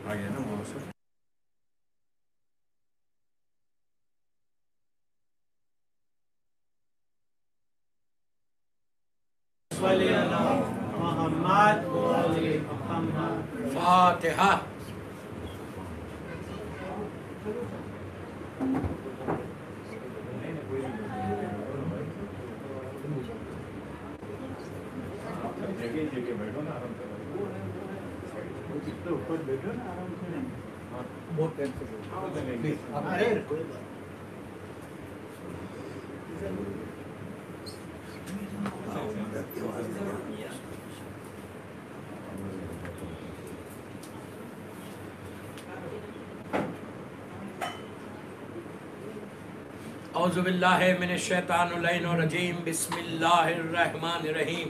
آگے نا موصل فاتحہ. اعوذ باللہ من الشیطان اللعین الرجیم. بسم اللہ الرحمن الرحیم.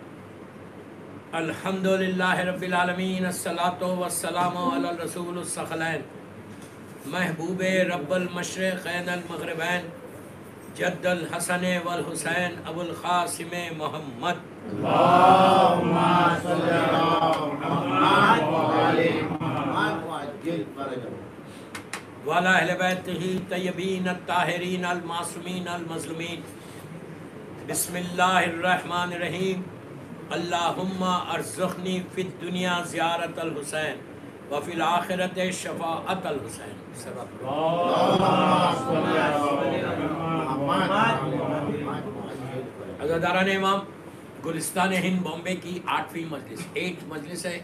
الحمد للہ رب العالمین. الصلاۃ والسلام علی الرسول الثقلین محبوب رب المشرقین المغربین جد الحسن والحسین ابو القاسم محمد. اللهم صل على محمد وعلى محمد وعجل فرجهم وعلی اہل بیتہ طیبین الطاہرین المعصومین المظلومین. بسم اللہ الرحمن الرحیم. اللہم ارزقنی فی الدنیا زیارت الحسین وفی الآخرت شفاعت الحسین. اللهم صل على محمد عزاداران امام، گلستان ہند بامبے کی 8ویں مجلس 8 مجلس ہے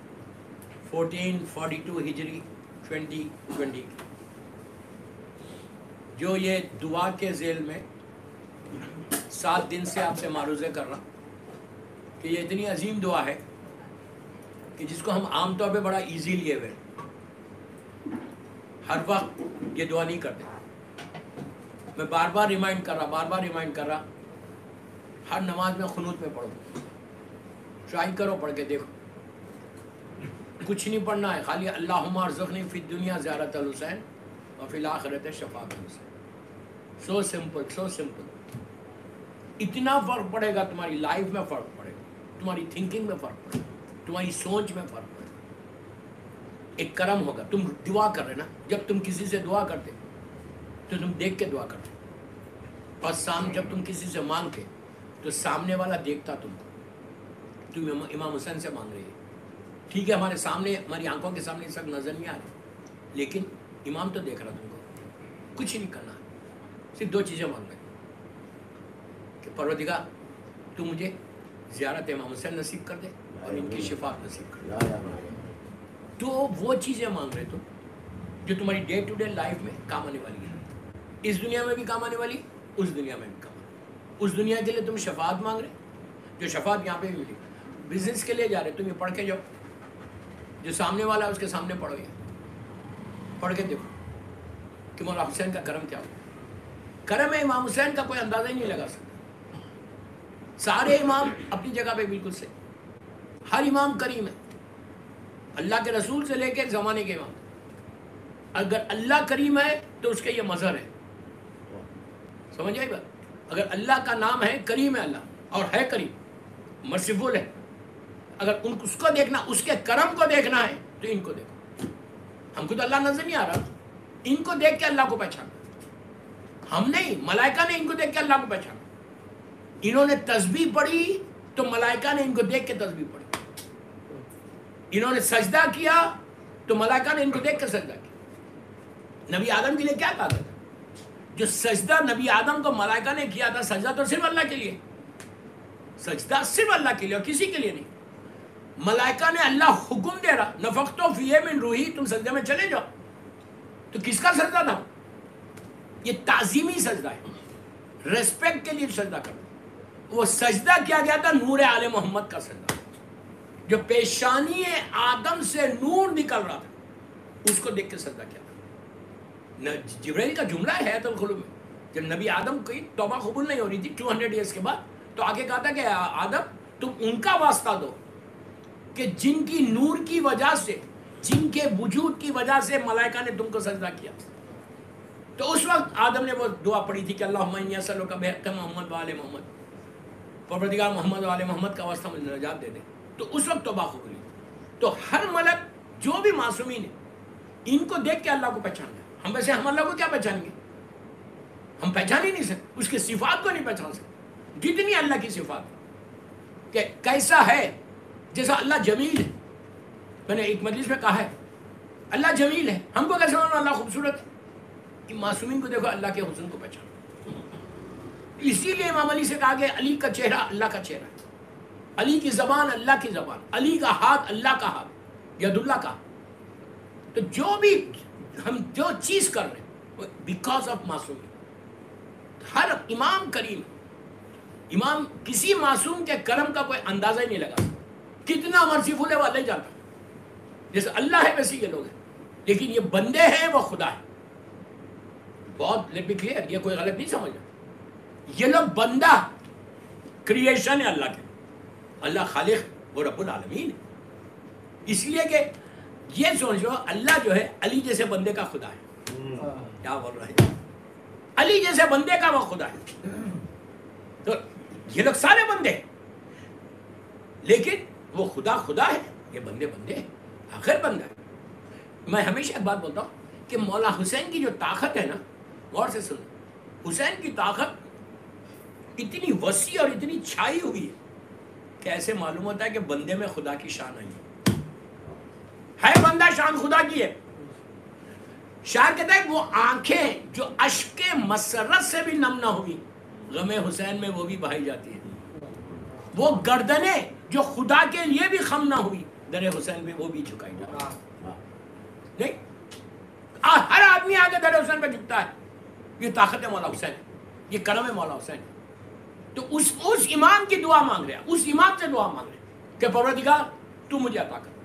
1442 ہجری 2020 جو یہ دعا کے ذیل میں 7 دن سے آپ سے معروضے کر رہا کہ یہ اتنی عظیم دعا ہے کہ جس کو ہم عام طور پہ بڑا ایزی لیے ہوئے ہر وقت یہ دعا نہیں کرتے. میں بار بار ریمائنڈ کر رہا ہر نماز میں قنوت میں پڑھو. ٹرائی کرو، پڑھ کے دیکھو. کچھ نہیں پڑھنا ہے، خالی اللہم ارزقنی فی الدنیا زیارت الحسین وفی الآخرت شفاعت الحسین. So simple. اتنا فرق پڑے گا، تمہاری لائف میں فرق پڑے گا، تمہاری تھنکنگ میں فرق پڑے گا، تمہاری سوچ میں فرق پڑے گا. ایک کرم ہوگا. تم دعا کر رہے نا، جب تم کسی سے دعا کرتے تو تم دیکھ کے دعا کرتے، اور جب تم کسی سے مانگتے تو سامنے والا دیکھتا تم کو. تم امام حسین سے مانگ رہی ہے، ٹھیک ہے، ہمارے سامنے، ہماری آنکھوں کے سامنے اس وقت نظر نہیں آ رہی، لیکن امام تو دیکھ رہا تم کو. کچھ نہیں کرنا، صرف 2 چیزیں مانگ رہے کہ پروردگار تو مجھے زیارت امام حسین نصیب کر دے اور ان کی شفاعت نصیب کر دے. تو وہ چیزیں مانگ رہے تم جو تمہاری ڈے ٹو ڈے لائف میں کام آنے والی ہے. اس دنیا میں بھی کام آنے والی، اس دنیا میں بھی کام آنے والی. اس دنیا کے لیے تم شفاعت مانگ رہے، جو شفاعت یہاں پہ بھی ملی. بزنس کے لیے جا رہے، تم یہ پڑھ کے جاؤ، جو سامنے والا ہے اس کے سامنے پڑھو، یہ پڑھ کے دیکھو کہ مولا حسین کا کرم کیا ہو. کرم ہے امام حسین کا کوئی اندازہ ہی نہیں لگا سکتا. سارے امام اپنی جگہ پہ بالکل صحیح، ہر امام کریم ہے. اللہ کے رسول سے لے کے زمانے کے امام، اگر اللہ کریم ہے تو اس کے یہ مظہر ہے. سمجھ آئی بات؟ اگر اللہ کا نام ہے، کریم ہے اللہ، اور ہے کریم، مرسیفل ہے. اگر اس کو دیکھنا، اس کے کرم کو دیکھنا ہے تو ان کو دیکھو. ہم کو تو اللہ نظر نہیں آ رہا، ان کو دیکھ کے اللہ کو پہچانا. ہم نہیں، ملائکہ نے ان کو دیکھ کے اللہ کو پہچانا. انہوں نے تسبیح پڑھی تو ملائکہ نے ان کو دیکھ کے تسبیح پڑھی. انہوں نے سجدہ کیا تو ملائکہ نے ان کو دیکھ کے سجدہ کیا. نبی آدم کے لیے کیا کہا تھا؟ جو سجدہ نبی آدم کو ملائکہ نے کیا تھا، سجدہ تو صرف اللہ کے لیے، سجدہ صرف اللہ کے لیے اور کسی کے لیے نہیں. ملائکہ نے اللہ حکم دے رہا، نفخت فیہ من روحی، تم سجدے میں چلے جاؤ. تو کس کا سجدہ تھا؟ یہ تعظیمی سجدہ ہے، ریسپیکٹ کے لیے سجدہ کرنا. وہ سجدہ کیا گیا تھا نور آل محمد کا سجدہ، جو پیشانی آدم سے نور نکل رہا تھا، اس کو دیکھ کے سجدہ کیا تھا. جبرائیل کا جملہ ہے حیات القلوب میں، جب نبی آدم کی توبہ قبول نہیں ہو رہی تھی 200 ایئرس کے بعد، تو آگے کہا تھا کہ آدم تم ان کا واسطہ دو کہ جن کی نور کی وجہ سے، جن کے وجود کی وجہ سے ملائکہ نے تم کو سجدہ کیا. تو اس وقت آدم نے وہ دعا پڑھی تھی کہ اللہم انی اسألک بحق محمد و آل محمد، پروردگار محمد و آل محمد کا واسطہ مجھے نجات دے دے. تو اس وقت توبہ قبول ہوئی. تو ہر ملک جو بھی معصومین ہیں ان کو دیکھ کے اللہ کو پہچاننا ہے. ہم ویسے ہم اللہ کو کیا پہچانیں گے؟ ہم پہچان ہی نہیں سکتے, اس کے صفات کو نہیں پہچان سکتے. جتنی اللہ کی صفات کہ کیسا ہے, جیسا اللہ جمیل ہے. میں نے ایک مجلس میں کہا ہے اللہ جمیل ہے, ہم کو کیسے معلوم اللہ خوبصورت ہے؟ کہ معصومین کو دیکھو اللہ کے حسن کو پہچانو. اسی لیے امام علی سے کہا گیا علی کا چہرہ اللہ کا چہرہ ہے, علی کی زبان اللہ کی زبان, علی کا ہاتھ اللہ کا ہاتھ, ید اللہ کا. تو جو بھی ہم جو چیز کر رہے ہیں بیکاز آف معصوم. ہر امام کریم, امام کسی معصوم کے کرم کا کوئی اندازہ ہی نہیں لگا. کتنا مرسیفل ہے وہ اللہ ہی جانتا. جیسے اللہ ہے ویسے یہ لوگ ہیں, لیکن یہ بندے ہیں وہ خدا ہے. بہت لیٹ بی کلیئر, یہ کوئی غلط نہیں سمجھنا. یہ لوگ بندہ کریشن ہے اللہ کے, اللہ خالق وہ رب العالمین ہے. اس لیے کہ یہ سوچ لو اللہ جو ہے علی جیسے بندے کا خدا ہے. کیا بول رہے ہیں؟ علی جیسے بندے کا وہ خدا ہے. تو یہ لوگ سارے بندے ہیں, لیکن وہ خدا خدا ہے, یہ بندے بندے ہیں, آخر بندہ ہے. میں ہمیشہ ایک بات بولتا ہوں کہ مولا حسین کی جو طاقت ہے نا, غور سے سن, حسین کی طاقت اتنی وسیع اور اتنی چھائی ہوئی ہے کہ ایسے معلوم ہوتا ہے کہ بندے میں خدا کی شان آئی ہے. بندہ شان خدا کی ہے. شاعر کہتا ہے وہ آنکھیں جو اشک مسرت سے بھی نم نہ ہوئی غم حسین میں وہ بھی بہائی جاتی ہیں. وہ گردنیں جو خدا کے لیے بھی خم نہ ہوئی در حسین میں وہ بھی جھکائی جاتی ہے. نہیں, ہر آدمی آگے در حسین پہ جھکتا ہے. یہ طاقت ہے مولا حسین, یہ کرم ہے مولا حسین. تو اس امام کی دعا مانگ رہے ہیں, اس امام سے دعا مانگ رہے ہیں کہ پروردگار تو مجھے عطا کر,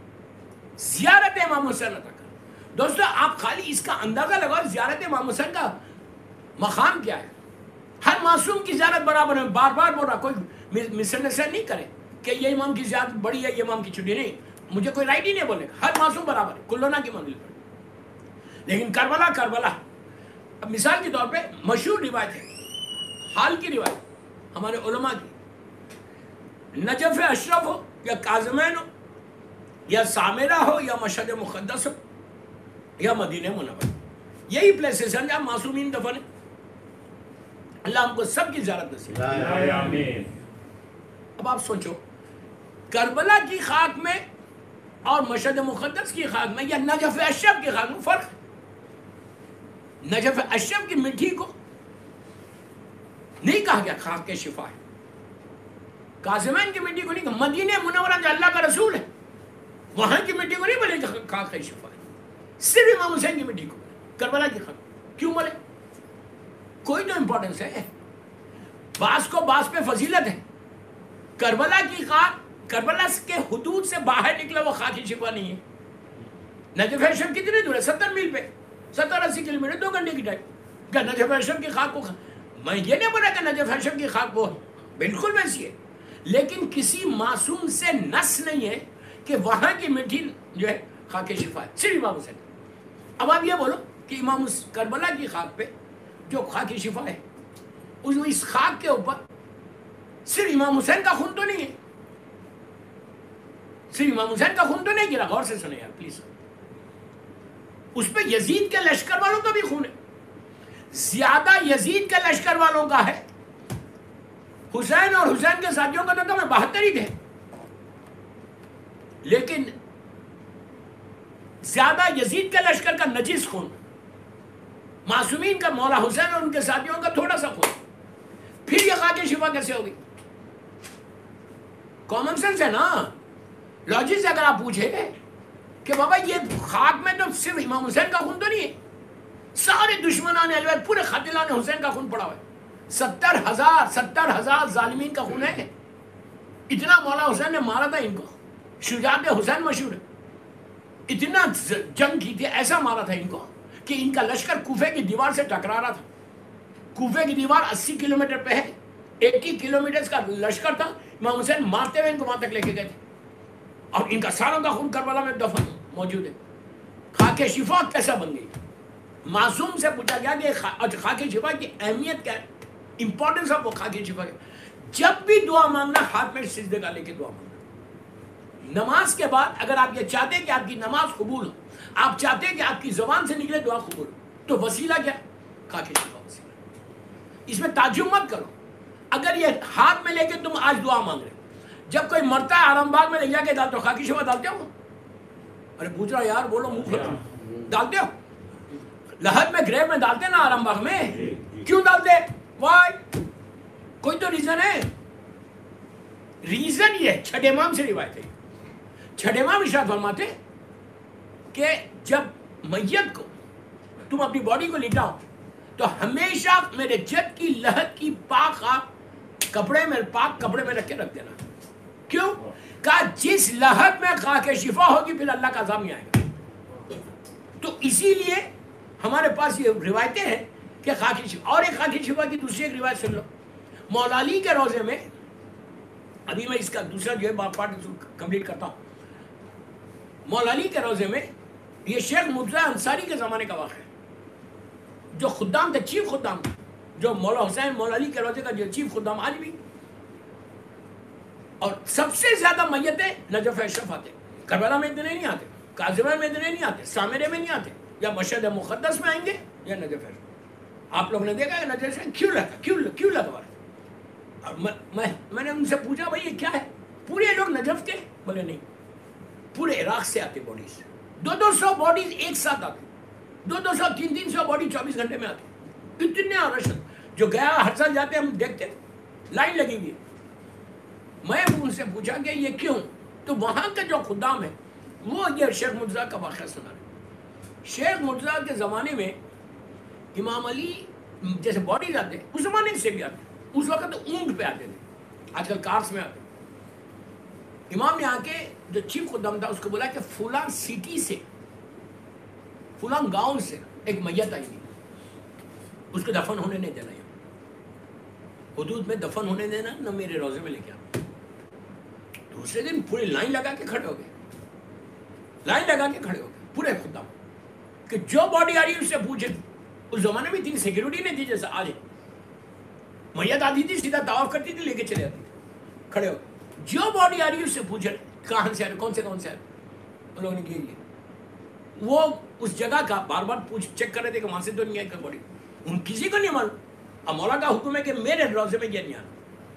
زیارت امام حسین عطا کر. دوستو آپ خالی اس کا اندازہ لگاؤ زیارت امام حسین کا مقام کیا ہے. ہر معصوم کی زیارت برابر ہے. بار بار بول رہا, کوئی مس انڈرسٹینڈ نہیں کرے کہ یہ امام کی زیارت بڑی ہے یہ امام کی چھٹی نہیں. مجھے کوئی رائٹ ہی نہیں بولے گا, ہر معصوم برابر ہے, کلونا کی منزل پر. لیکن کربلا اب مثال کے طور پہ مشہور روایت ہے, حال کی روایت ہمارے علماء کی, نجف اشرف ہو یا کاظمین ہو یا سامرہ ہو یا مشہد مقدس ہو یا مدینہ منورہ, یہی پلیسز ہیں جہاں معصومین دفن ہیں. اللہ ہم کو سب کی زیارت نصیب. اب آپ سوچو کربلا کی خاک میں اور مشہد مقدس کی خاک میں یا نجف اشرف کی خاک میں فرق ہے. نجف اشرف کی مٹی کو نہیں کہا گیا خاک کے شفا ہے, کاظمین کی مٹی کو نہیں کہا, مدینہ منورہ جو اللہ کا رسول ہے وہاں کی مٹی کو نہیں بولے کہ خاک کا شفا ہے. صرف امام حسین کی مٹی کو, کربلا کی خاک کیوں بولے؟ کوئی تو امپورٹنس ہے, بعض کو بعض پہ فضیلت ہے. کربلا کی خاک کربلا کے حدود سے باہر نکلا وہ خاک کی شفا نہیں ہے. نجف اشرف کتنے دور ہے؟ 70 میل پہ, 70-80 کلومیٹر, 2 گھنٹے کی ڈرائیو. کیا نجف اشرف کی خاک کو میں یہ نہیں بولا کہ نجف اشرف کی خاک وہ بالکل ویسی ہے, لیکن کسی معصوم سے نس نہیں ہے کہ وہاں کی مٹی جو ہے خاک شفا ہے, صرف امام حسین. اب آپ یہ بولو کہ امام کربلا کی خاک پہ جو خاک شفا ہے اس خاک کے اوپر صرف امام حسین کا خون تو نہیں ہے, صرف امام حسین کا خون تو نہیں گرا. غور سے سنیں یار پلیز, اس پہ یزید کے لشکر والوں کا بھی خون ہے, زیادہ یزید کے لشکر والوں کا ہے. حسین اور حسین کے ساتھیوں کا تو کم ہے, 72 ہی تھے, لیکن زیادہ یزید کے لشکر کا نجس خون, معصومین کا مولا حسین اور ان کے ساتھیوں کا تھوڑا سا خون. پھر یہ خاک شفا کیسے ہوگی؟ کامن سینس ہے نا, لاجک سے اگر آپ پوچھیں کہ بابا یہ خاک میں تو صرف امام حسین کا خون تو نہیں ہے, سارے دشمنان اہل بیت پورے قاتلان حسین کا خون پڑا ہوا ہے. 70,000 ظالمین کا خون ہے. اتنا مولا حسین نے مارا تھا ان کو, شجاعت حسین مشہور ہے, اتنا جنگ کی تھی, ایسا مارا تھا ان کو کہ ان کا لشکر کوفے کی دیوار سے ٹکرا رہا تھا. کوفے کی دیوار 80 کلومیٹر پہ ہے, 80 کلومیٹر کا لشکر تھا. امام حسین مارتے ہوئے ان کو وہاں تک لے کے گئے تھے, اور ان کا ساروں کا خون کربلا میں دفن موجود ہے. خاک شفا کیسا بن گئی؟ معصوم سے پوچھا گیا کہ خاک شفا کی اہمیت کیا ہے, امپورٹنس آف وہ خاک شفا ہے. جب بھی دعا مانگنا ہاتھ میں سجدے کا لے کے دعا مانگنا, نماز کے بعد اگر آپ یہ چاہتے ہیں کہ آپ کی نماز قبول ہو، آپ چاہتے ہیں کہ آپ کی زبان سے نکلے دعا قبول ہو، تو وسیلہ کیا؟ خاک شفا وسیلہ۔ اس میں تعجب مت کرو اگر یہ ہاتھ میں لے کے تم آج دعا مانگ رہے، جب کوئی مرتا ہے آرام باغ میں لے جا کے ڈالتے ہو، خاکی شفا ڈالتے ہو؟ ارے پوچھ رہا یار، بولو منہ کھولا، ڈالتے ہو؟ لحد میں گریو میں ڈالتے نا آرام باغ میں، کیوں ڈالتے؟ وائی؟ کوئی تو ریزن ہے۔ ریزن یہ چھٹے امام سے روایت ہے، چھٹے امام ارشاد فرماتے کہ جب میت کو تم اپنی باڈی کو لٹاؤ تو ہمیشہ میرے جد کی لحد کی پاک کپڑے میں، پاک کپڑے میں رکھ کے رکھ دینا۔ کیوں؟ کہا جس لحد میں خاک شفا ہوگی پھر اللہ کا عذاب نہیں آئے گا۔ تو اسی لیے ہمارے پاس یہ روایتیں ہیں کہ خاک شفا۔ اور ایک خاک شفا کی دوسری ایک روایت سن لو، مولا علی کے روزے میں، ابھی میں اس کا دوسرا جو ہے پارٹ کمپلیٹ کرتا ہوں۔ مولا علی کے روزے میں یہ شیخ مرتضیٰ انصاری کے زمانے کا واقعہ ہے، جو خدام تھے، چیف خدام تھے، جو مولا حسین مولا علی کے روزے کا جو چیف خدام آج بھی، اور سب سے زیادہ میتیں نجف اشرف آتے، کربلا میں اتنے نہیں آتے، کاظمہ میں اتنے نہیں آتے، سامرے میں نہیں آتے، یا مشہد مقدس میں آئیں گے یا نجف اشرف۔ آپ لوگ نے دیکھا کہ نجف اشرف کیوں لگوا رہے؟ میں نے ان سے پوچھا بھائی یہ کیا ہے؟ پورے لوگ نجف کے؟ بولے نہیں، پورے عراق سے آتے باڈیز، 200 باڈیز ایک ساتھ آتے، 200 300 باڈی 24 گھنٹے میں آتے، اتنے رشد۔ جو گیا ہر سال جاتے ہم دیکھتے لائن لگیں گی۔ میں ان سے پوچھا کہ یہ کیوں؟ تو وہاں کا جو خدام ہے وہ یہ شیخ مرتضیٰ کا واقعہ سنا رہے۔ شیخ مرتضیٰ کے زمانے میں امام علی جیسے باڈیز آتے، اس زمانے سے بھی آتے، اس وقت اونٹ پہ آتے تھے، آج کل کارس میں آتے۔ امام نے آ کے جو چیف خدام تھا اس کو بولا کہ فلاں سٹی سے، فلاں گاؤں سے ایک میت آئی تھی، اس کو دفن ہونے نہیں دینا، یہاں حدود میں دفن ہونے دینا، نہ میرے روزے میں لے کے آنا۔ دوسرے دن پورے لائن لگا کے کھڑے ہو گئے، لائن لگا کے کھڑے ہو گئے پورے خدام، کہ جو باڈی آ رہی ہے اس سے پوچھے۔ اس زمانے میں اتنی سیکورٹی نہیں تھی جیسا آج ہے، میت آتی تھی سیدھا طواف کرتی تھی، لے کے چلے جاتی تھی، کھڑے ہو گئے، جو باڈی آ رہی ہے اس سے پوچھے کہاں سے آ رہے، کون سے آ رہے، ان لوگوں نے کیا، وہ اس جگہ کا بار بار چیک کر رہے تھے کہ وہاں سے تو نہیں آئی کوئی باڈی، ان کسی کو نہیں معلوم۔ اب مولا کا حکم ہے کہ میرے روزے میں یہ نہیں آنا۔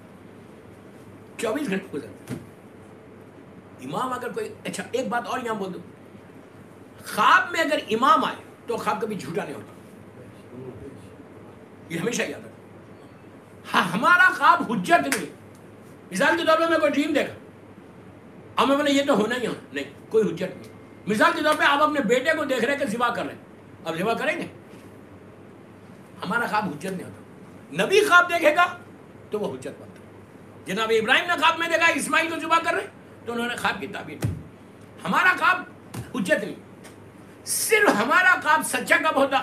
24 گھنٹے گزرتے، امام اگر کوئی، اچھا ایک بات اور یہاں بول دوں، خواب میں اگر امام آئے تو خواب کبھی جھوٹا نہیں ہوتا، یہ ہمیشہ یاد رکھو۔ ہاں ہمارا خواب حجت نہیں۔ مثال کے طور پہ میں کوئی ڈریم دیکھا، اب میں بولے یہ تو ہونا ہی ہونا، نہیں، کوئی حجت نہیں۔ مثال کے طور پہ آپ اپنے بیٹے کو دیکھ رہے کہ ذبح کر رہے ہیں، اب ذبح کریں گے؟ ہمارا خواب حجت نہیں ہوتا۔ نبی خواب دیکھے گا تو وہ حجت بنتا ہے۔ جناب ابراہیم نے خواب میں دیکھا اسماعیل کو ذبح کر رہے تو انہوں نے خواب کی تعبیر کی۔ ہمارا خواب حجت نہیں، صرف ہمارا خواب سچا کب ہوتا؟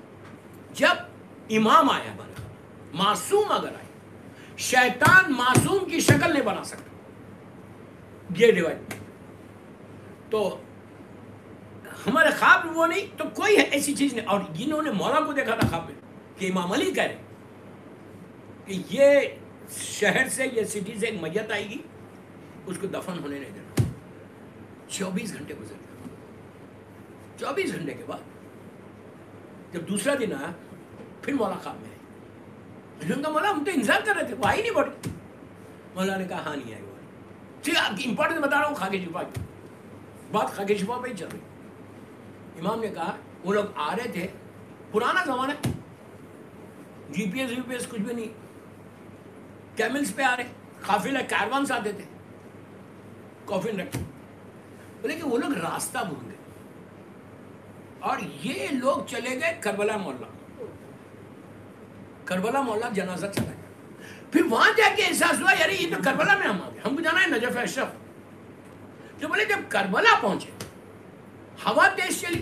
جب امام آیا ہمارا خواب، معصوم اگر آئے، شیطان معصوم کی شکل نہیں بنا سکتا، یہ روایت۔ تو ہمارے خواب وہ نہیں تو کوئی ایسی چیز نہیں۔ اور انہوں نے مولا کو دیکھا تھا خواب میں کہ امام علی کہہ رہے کہ یہ شہر سے، یہ سٹی سے ایک میت آئے گی، اس کو دفن ہونے نہیں دینا۔ 24 گھنٹے گزر گئے، 24 گھنٹے کے بعد جب دوسرا دن آیا پھر مولا خواب میں آئے۔ انہوں نے کہا مولا ہم تو انتظار کر رہے تھے، وہ آئی نہیں باڈی۔ مولا نے کہا ہاں نہیں آئی وہ۔ ٹھیک ہے، امپورٹنٹ بتا رہا ہوں خاک شفا کی بات، خاک شفا پہ ہی چل رہی۔ امام نے کہا وہ لوگ آ رہے تھے، پرانا زمانہ، جی پی ایس کچھ بھی نہیں، کیملز پہ آ رہے، قافلہ کیروانس آتے تھے، کافن رکھتے، بولے کہ وہ لوگ راستہ بھول گئے اور یہ لوگ چلے گئے کربلا محلہ، کربلا محلہ جنازہ چلا گیا۔ پھر وہاں جا کے احساس ہوا یار یہ تو کربلا میں ہم آ گئے، ہم کو جانا ہے نجف اشرف۔ تو بولے جب کربلا پہنچے ہوا تیز چلی،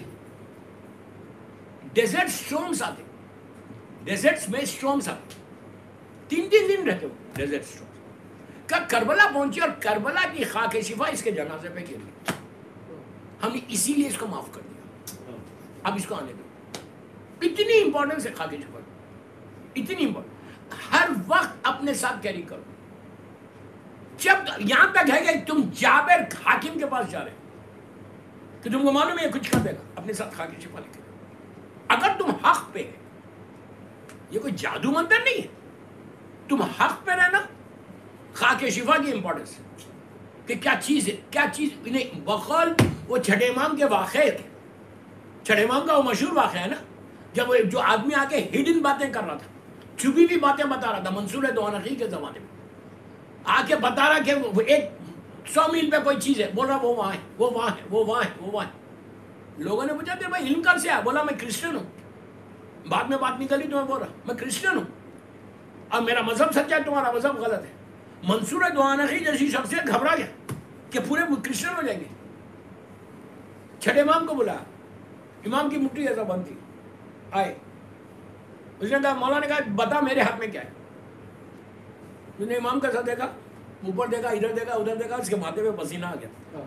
ڈیزرٹ اسٹارمز آتے، ڈیزرٹس میں اسٹارمز آتے، 3 دن رہتے ہو ڈیزرٹ اسٹارمز کا۔ کربلا پہنچی اور کربلا کی خاک شفا اس کے جنازے پہ گر گئی، ہم نے اسی لیے اس کو معاف کر دیا، اب اس کو آنے دو۔ اتنی امپورٹنس ہے خاک شفا، اتنی امپورٹنٹ، ہر وقت اپنے ساتھ کیری کرو۔ جب یہاں تک ہے کہ تم جابر حاکم کے پاس جا رہے کہ تم کو معلوم ہے یہ کچھ کر دے گا، اپنے ساتھ خاک شفا لے کے، اگر تم حق پہ ہے، یہ کوئی جادو منتر نہیں ہے، تم حق پہ رہنا. خاک شفا کی امپورٹنس کہ کیا چیز ہے، کیا چیز انہیں بخل. وہ چھٹے امام کے واقعے تھے، چھٹے امام کا وہ مشہور واقعہ ہے نا، جب وہ جو آدمی آ کے ہڈن باتیں کر رہا تھا، چھپی ہوئی باتیں بتا رہا تھا، منصور دوانقی کے زمانے میں آ کے بتا رہا کہ وہ ایک 100 میل پہ کوئی چیز ہے، بول رہا وہ وہاں ہے، وہ وہاں ہے، وہ وہاں ہے، وہ وہاں ہے. لوگوں نے پوچھا تیرے بھائی علم کہاں سے آیا؟ بولا میں کرسچن ہوں. بعد میں بات نکلی تو میں بول رہا میں کرسچن ہوں، اب میرا مذہب سچا ہے، تمہارا مذہب غلط ہے. منصور دوانقی جیسی شخصیت گھبرا گیا کہ پورے کرسچن ہو جائیں گے. چھٹے امام کو بلا، امام کی مٹھی ایسا بند تھی، آئے، اس نے کہا، مولا نے کہا بتا میرے ہاتھ میں کیا ہے. اس نے امام کا ساتھ دیکھا، اوپر دیکھا، ادھر دیکھا، ادھر دیکھا، اس کے ماتھے پہ پسینہ آ گیا.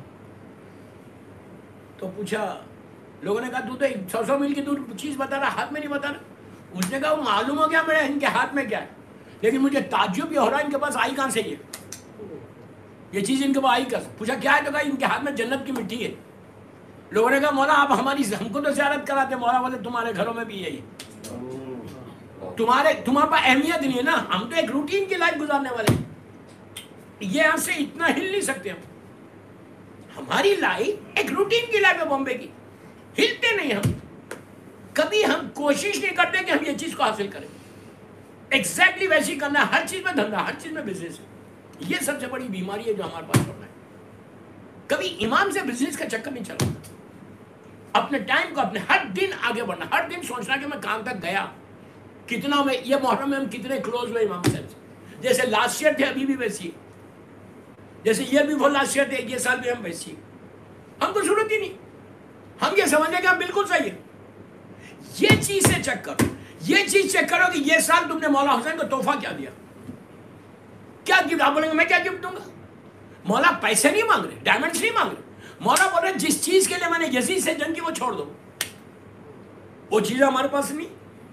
تو پوچھا، لوگوں نے کہا تو 100 میل کی دور چیز بتا رہا، ہاتھ میں نہیں بتا رہا. اس نے کہا وہ معلوم ہو گیا میرے ان کے ہاتھ میں کیا ہے، لیکن مجھے تعجب یہ ہو رہا ہے ان کے پاس آئی کہاں سے یہ چیز ان کے پاس آئی کہاں. پوچھا کیا ہے؟ تو کہا ان کے ہاتھ میں جنت کی مٹی ہے. لوگوں نے کہا مولا آپ ہم کو تو زیارت کراتے. مولا بولے تمہارے گھروں میں بھی یہی، تمہارے پاس اہمیت نہیں ہے نا، ہم تو ایک روٹین کی لائف گزارنے والے ہیں، یہ یہاں سے اتنا ہل نہیں سکتے. ہماری لائف ایک روٹین کی لائف ہے بامبے کی، ہلتے نہیں ہم. کبھی ہم کوشش نہیں کرتے کہ ہم یہ چیز کو حاصل کریں. ایگزیکٹلی ویسی کرنا ہے، ہر چیز میں دھندا، ہر چیز میں بزنس ہے. یہ سب سے بڑی بیماری ہے جو ہمارے پاس پڑنا ہے. کبھی امام سے بزنس کا چکر نہیں چلا. اپنے ٹائم کو، اپنے ہر دن آگے بڑھنا، ہر دن سوچنا کہ میں کہاں تک گیا، کتنا میں یہ محرم میں ہم کتنے کلوز ہوئے امام صاحب سے. جیسے لاسٹ ایئر تھے ابھی بھی ویسی، جیسے یہ بھی وہ لاسٹ ایئر تھے یہ سال بھی ہم ویسی. ہم کو ضرورت ہی نہیں، ہم یہ سمجھیں کہ ہم بالکل صحیح ہے. یہ چیز سے چیک کرو، یہ چیز چیک کرو کہ یہ سال تم نے مولا حسین کو تحفہ کیا دیا، کیا گفٹ. آپ بولیں گے میں کیا گفٹ دوں گا؟ مولا پیسے نہیں مانگ رہے، ڈائمنڈس نہیں مانگ رہے. مولا بول رہے جس چیز کے لیے میں نے یزید سے جنگ کی وہ چھوڑ دو، وہ چیز ہمارے پاس نہیں.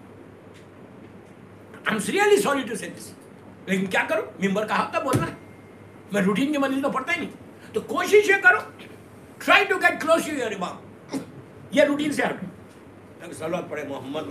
I'm really sorry to say this. لیکن کیا کرو، ممبر کا حق تھا بولنا ہے، میں روٹین کی منزل تو پڑھتا ہی نہیں. تو کوشش یہ کرو، try to get close to your امام. یہ روٹین سے ہٹو. صلوات پڑھے محمد.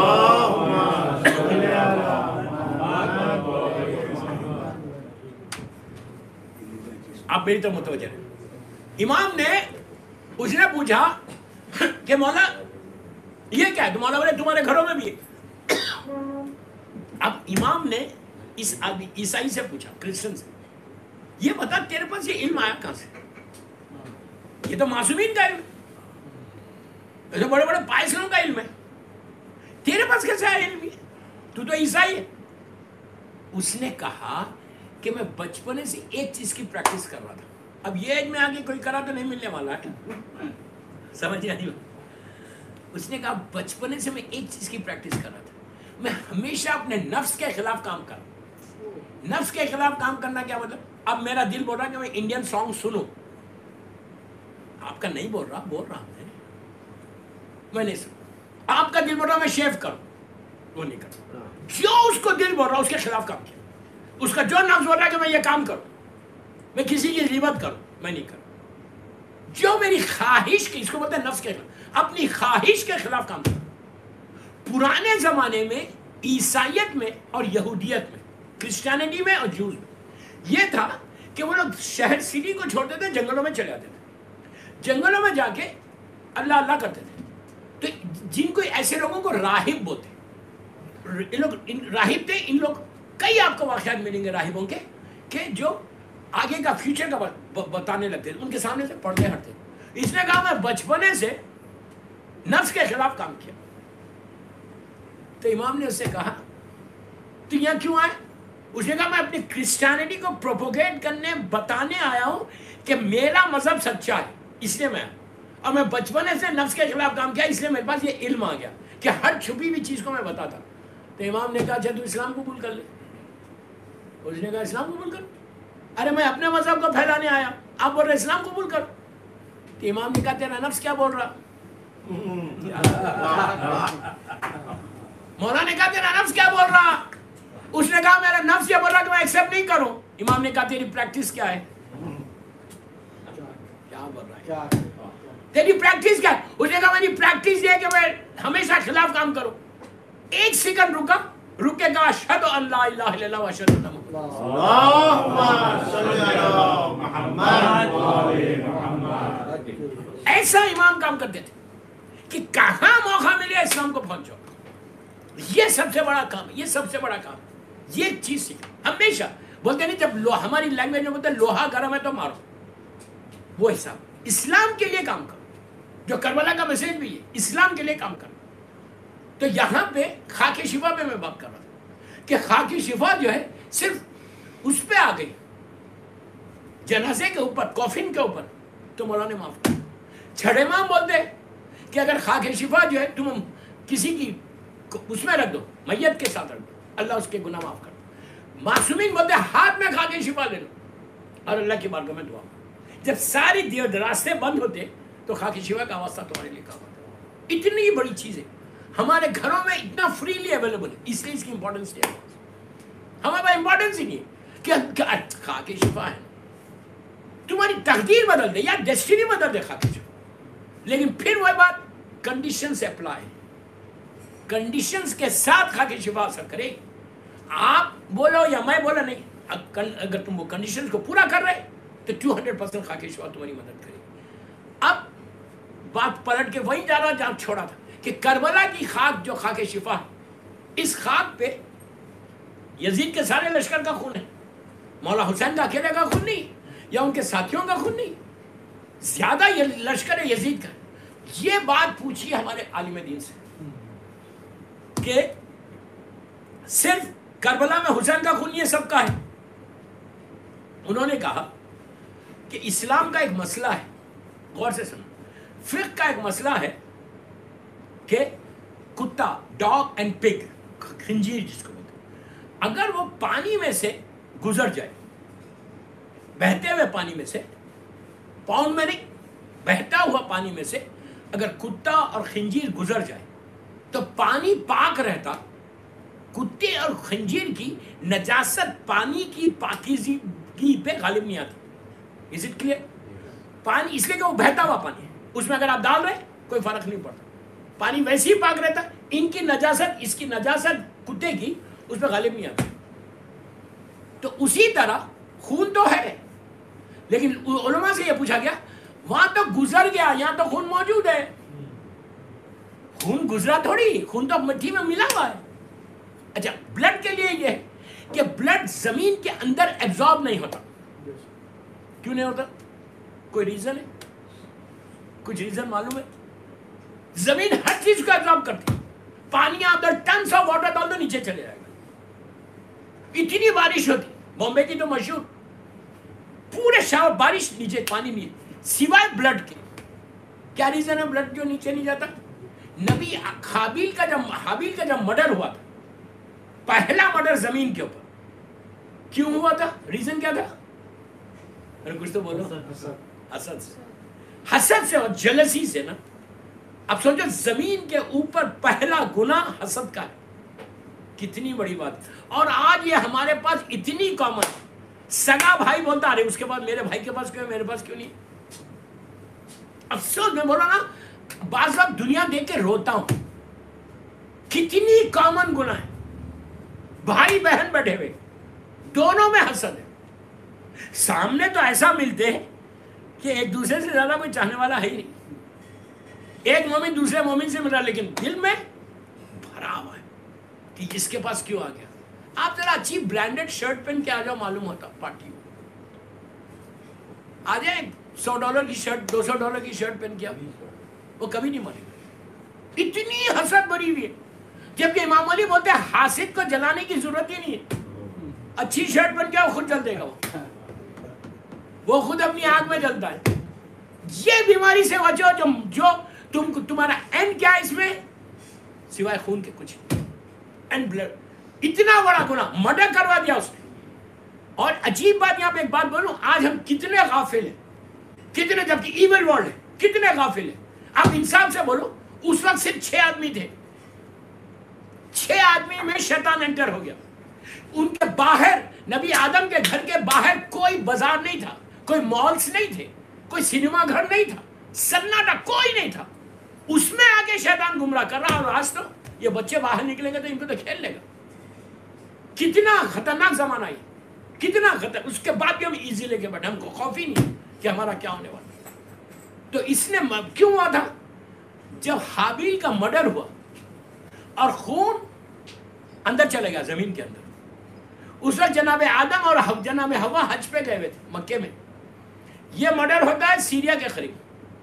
آپ میری طرف متوجہ رہیں. امام نے، اس نے پوچھا کہ مولا یہ کیا ہے؟ تو مولا بولے تمہارے گھروں میں بھی ہے. اب امام نے اس آدمی عیسائی سے پوچھا، کرسچن سے، یہ بتا تیرے پاس یہ علم آیا کہاں سے؟ یہ تو معصومین کا علم ہے، ایسے بڑے بڑے پائسنوں کا علم ہے، تیرے پاس کیسے آیا علم؟ تو عیسائی ہے. اس نے کہا کہ میں بچپنے سے ایک چیز کی پریکٹس کر رہا تھا. اب یہ ایج میں آگے کوئی کرا تو نہیں ملنے والا ہے، سمجھ آئی؟ اس نے کہا بچپنے سے میں ایک چیز کی پریکٹس کر رہا تھا، میں ہمیشہ اپنے نفس کے خلاف کام کروں. نفس کے خلاف کام کرنا کیا مطلب؟ اب میرا دل بول رہا کہ میں انڈین سانگ سنوں، آپ کا نہیں بول رہا، بول رہا میں نہیں سنا. آپ کا دل بول رہا میں شیو کروں، وہ نہیں کرتا. جو اس کو دل بول رہا اس کے خلاف کام کیا. اس کا جو نفس بول رہا کہ میں یہ کام کروں، میں کسی کی غیبت کروں، میں نہیں کروں. جو میری خواہش کی، اس کو بولتے ہیں نفس کے خلاف، اپنی خواہش کے خلاف کام کروں. پرانے زمانے میں عیسائیت میں اور یہودیت میں، کرسچینٹی میں اور جوز میں یہ تھا کہ وہ لوگ شہر سٹی کو چھوڑتے تھے، جنگلوں میں چلے جاتے تھے، جنگلوں میں جا کے اللہ اللہ کرتے تھے. تو جن کو ایسے لوگوں کو راہب بولتے، ان لوگ راہب تھے. ان لوگ کئی آپ کو واقعات ملیں گے راہبوں کے کہ جو آگے کا فیوچر کا بتانے لگتے تھے، ان کے سامنے سے پڑھتے ہٹتے. اس نے کہا میں بچپنے سے نفس کے خلاف کام کیا. تو امام نے اس سے کہا تو یہاں کیوں آئے؟ اس نے کہا میں اپنی کرسچینٹی کو پروپوگیٹ کرنے، بتانے آیا ہوں کہ میرا مذہب سچا ہے، اس لیے میں آیا. اور میں بچپنے سے نفس کے خلاف کام کیا، اس لیے میرے پاس یہ علم آ گیا کہ ہر چھپی ہوئی چیز کو میں بتاتا. تو امام نے کہا اچھا تو اسلام قبول کر لے. اس نے کہا اسلام قبول کر. ارے میں اپنے مذہب کو پھیلانے آیا، آپ بول رہے اسلام قبول کر. تو امام نے کہا تیرا نفس کیا بول رہا؟ مولا نے کہا تیرا نفس کیا بول رہا؟ اس نے کہا میرا نفس یہ بول رہا کہ میں ایکسیپٹ نہیں کروں. امام نے کہا تیری پریکٹس کیا ہے؟ کیا بول رہا ہے؟ تیری پریکٹس کیا ہے؟ اس نے کہا میری پریکٹس یہ ہے کہ میں ہمیشہ خلاف کام کروں. ایک سیکنڈ رکا، رک کے کہا اشہد ان لا الہ الا اللہ و اشہد ان محمد. اللہم صلی علی محمد وعلی محمد. ایسا امام کام کرتے تھے کہ کہاں موقع ملے اسلام کو پہنچو. یہ سب سے بڑا کام ہے، یہ سب سے بڑا کام ہے. یہ چیز سیکھ ہمیشہ بولتے نہیں، جب ہماری لینگویج میں بولتے لوہا گرم ہے تو مارو، وہ حساب. اسلام کے لیے کام کرو. جو کربلا کا میسج بھی ہے اسلام کے لیے کام کرو. تو یہاں پہ خاک شفا پہ میں بات کر رہا تھا کہ خاک شفا جو ہے صرف اس پہ آ گئی، جنازے کے اوپر، کوفن کے اوپر، تو مولا نے معاف کر. چھڑے ماں بولتے کہ اگر خاک شفا جو ہے تم کسی کی اس میں رکھ دو، میت کے ساتھ رکھ دو، اللہ اس کے گناہ معاف کر دو. معصومین بولتے ہاتھ میں خاک شفا لے لو اور اللہ کی بارگاہ میں دعا. جب ساری راستے بند ہوتے تو خاک شفا کا واسطہ تمہارے لیے کام ہوتا. اتنی بڑی چیز ہے ہمارے گھروں میں، اتنا فریلی اویلیبل ہے، اس لیے اس کی امپورٹنس نہیں ہے. ہمارے پاس امپورٹنس ہی نہیں ہے کہ خاک شفا ہے. تمہاری تقدیر بدل دے یا ڈیسٹینی بدل دے خاک شفا. لیکن پھر وہ بات کنڈیشن سے اپلائی، کنڈیشنز کے ساتھ خاک شفا اثر کرے. آپ بولو یا میں بولا نہیں، اگر تم وہ کنڈیشنز کو پورا کر رہے تو 200% خاک شفا تمہاری مدد کرے. اب بات پلٹ کے وہی جا رہا جہاں چھوڑا تھا کہ کربلا کی خاک جو خاک شفا ہے، اس خاک پہ یزید کے سارے لشکر کا خون ہے. مولا حسین کا اکیلے کا خون نہیں، یا ان کے ساتھیوں کا خون نہیں، زیادہ یہ لشکر یزید کا. یہ بات پوچھیے ہمارے عالم دین سے کہ صرف کربلا میں حسین کا خون یہ سب کا ہے. انہوں نے کہا کہ اسلام کا ایک مسئلہ ہے، غور سے سنو، فقہ کا ایک مسئلہ ہے کہ کتا، ڈاگ اینڈ پگ، خنزیر جس کو بولتے ہیں، اگر وہ پانی میں سے گزر جائے، بہتے ہوئے پانی میں سے، پاؤنڈ میں نہیں، بہتا ہوا پانی میں سے اگر کتا اور خنزیر گزر جائے تو پانی پاک رہتا، کتے اور خنزیر کی نجاست پانی کی پاکیزگی پہ غالب نہیں آتی. Is it clear؟ پانی اس لیے کہ وہ بہتا ہوا پانی ہے، اس میں اگر آپ ڈال رہے کوئی فرق نہیں پڑتا، پانی ویسے ہی پاک رہتا. ان کی نجاست، اس کی نجاست کتے کی اس پہ غالب نہیں آتی. تو اسی طرح خون تو ہے، لیکن علماء سے یہ پوچھا گیا وہاں تو گزر گیا، یہاں تو خون موجود ہے. خون گزرا تھوڑی، خون تو مٹی میں ملا ہوا ہے. اچھا، بلڈ کے لیے یہ ہے کہ بلڈ زمین کے اندر ایبزارب نہیں ہوتا. کیوں نہیں ہوتا؟ کوئی ریزن ہے؟ کچھ ریزن معلوم ہے؟ زمین ہر چیز کو ایبزارب کرتی ہے. پانی اندر ٹنس آف واٹر ڈال دو نیچے چلے جائے گا. اتنی بارش ہوتی، بامبے کی تو مشہور، پورے شہر بارش، نیچے پانی نہیں، سوائے بلڈ کے. کیا ریزن ہے بلڈ جو نیچے نہیں جاتا؟ نبی حابیل کا جب مرڈر ہوا تھا، پہلا مرڈر زمین کے اوپر، کیوں ہوا تھا؟ ریزن کیا تھا؟ کچھ تو بولو. حسد سے، حسد سے اور جلسی سے نا. اب سوچو زمین کے اوپر پہلا گناہ حسد کا ہے. کتنی بڑی بات. اور آج یہ ہمارے پاس اتنی کامن، سگا بھائی بولتا رہے اس کے بعد میرے بھائی کے پاس کیوں، میرے پاس کیوں نہیں. افسوس میں بولا نا، بعض وقت دنیا دیکھ کے روتا ہوں، کتنی کامن گناہ ہے. بھائی بہن بیٹھے ہوئے، دونوں میں حسد ہے. سامنے تو ایسا ملتے ہیں کہ ایک دوسرے سے زیادہ کوئی چاہنے والا ہے ہی نہیں. ایک مومن دوسرے مومن سے ملا، لیکن دل میں بھرا ہوا ہے کہ اس کے پاس کیوں آ گیا. آپ ذرا اچھی برانڈیڈ شرٹ پہن کے آ جاؤ، معلوم ہوتا پارٹی میں آ جائے. $100 کی شرٹ، $200 کی شرٹ پہن کے وہ کبھی نہیں مانے گا. اتنی حسد بری ہوئی ہے. جبکہ امام علی بولتے ہیں حاسد کو جلانے کی ضرورت ہی نہیں ہے. اچھی شرٹ پہن کے وہ خود جل دے گا، وہ خود اپنی آنکھ میں جلتا ہے. یہ بیماری سے بچو جو تمہارا اینڈ کیا ہے اس میں سوائے خون کے کچھ. اینڈ بلڈ، اتنا بڑا گناہ مرڈر کروا دیا اس نے. اور عجیب بات، یہاں پہ ایک بات بولوں، آج ہم کتنے غافل ہیں، کتنے، جبکہ ایول ورلڈ ہے، کتنے غافل ہیں. آپ انصاف سے بولو، اس وقت صرف 6 آدمی تھے، 6 آدمی میں شیطان انٹر ہو گیا. ان کے باہر نبی آدم کے گھر کے باہر کوئی بازار نہیں تھا, کوئی مالز نہیں تھے, کوئی سینما گھر نہیں تھا, سناٹا کوئی نہیں تھا. اس میں آگے شیطان گمراہ کر رہا. اور آج تو یہ بچے باہر نکلیں گے تو ان کو تو کھیل لے گا. کتنا خطرناک زمانہ ہے, کتنا خطر. اس کے بعد بھی ہم ایزی لے کے بیٹھے, ہم کو خوف ہی نہیں کہ ہمارا کیا ہونے والا. تو اس نے کیوں ہوا تھا؟ جب حابیل کا مرڈر ہوا اور خون اندر چلے گیا زمین کے اندر. اس وقت جناب آدم اور جناب ہوا حج پہ گئے ہوئے تھے مکے میں. یہ مرڈر ہوتا ہے سیریا کے قریب.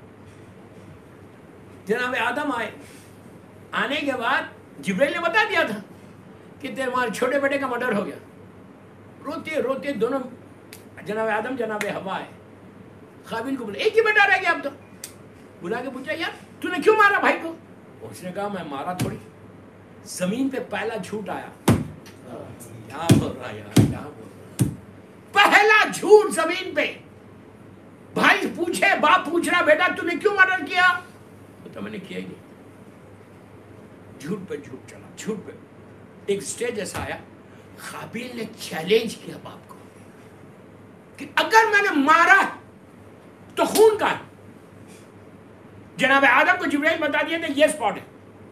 جناب آدم آئے, آنے کے بعد جبریل نے بتا دیا تھا کہ تمہارے چھوٹے بیٹے کا مرڈر ہو گیا. روتے روتے دونوں جناب آدم جناب ہوا آئے. قابیل کو بولا ایک ہی بیٹا رہ گیا اب تو. بلا کے پوچھا یار تو نے کیوں مارا بھائی کو؟ اس نے کہا میں مارا تھوڑی, زمین پہ پہلا جھوٹ آیا. کیا بول رہا یار, کیا بول رہا, پہلا جھوٹ زمین پہ. بھائی پوچھے, باپ پوچھ رہا بیٹا تو نے کیوں مرڈر کیا؟ تو میں نے کیا ہی نہیں. جھوٹ پہ جھوٹ چلا, جھوٹ پہ. ایک سٹیج ایسا آیا, قابیل نے چیلنج کیا باپ کو کہ اگر میں نے مارا تو خون کا ہے. جناب آدم کو جبرائیل بتا دیا تھا یہ اسپاٹ ہے.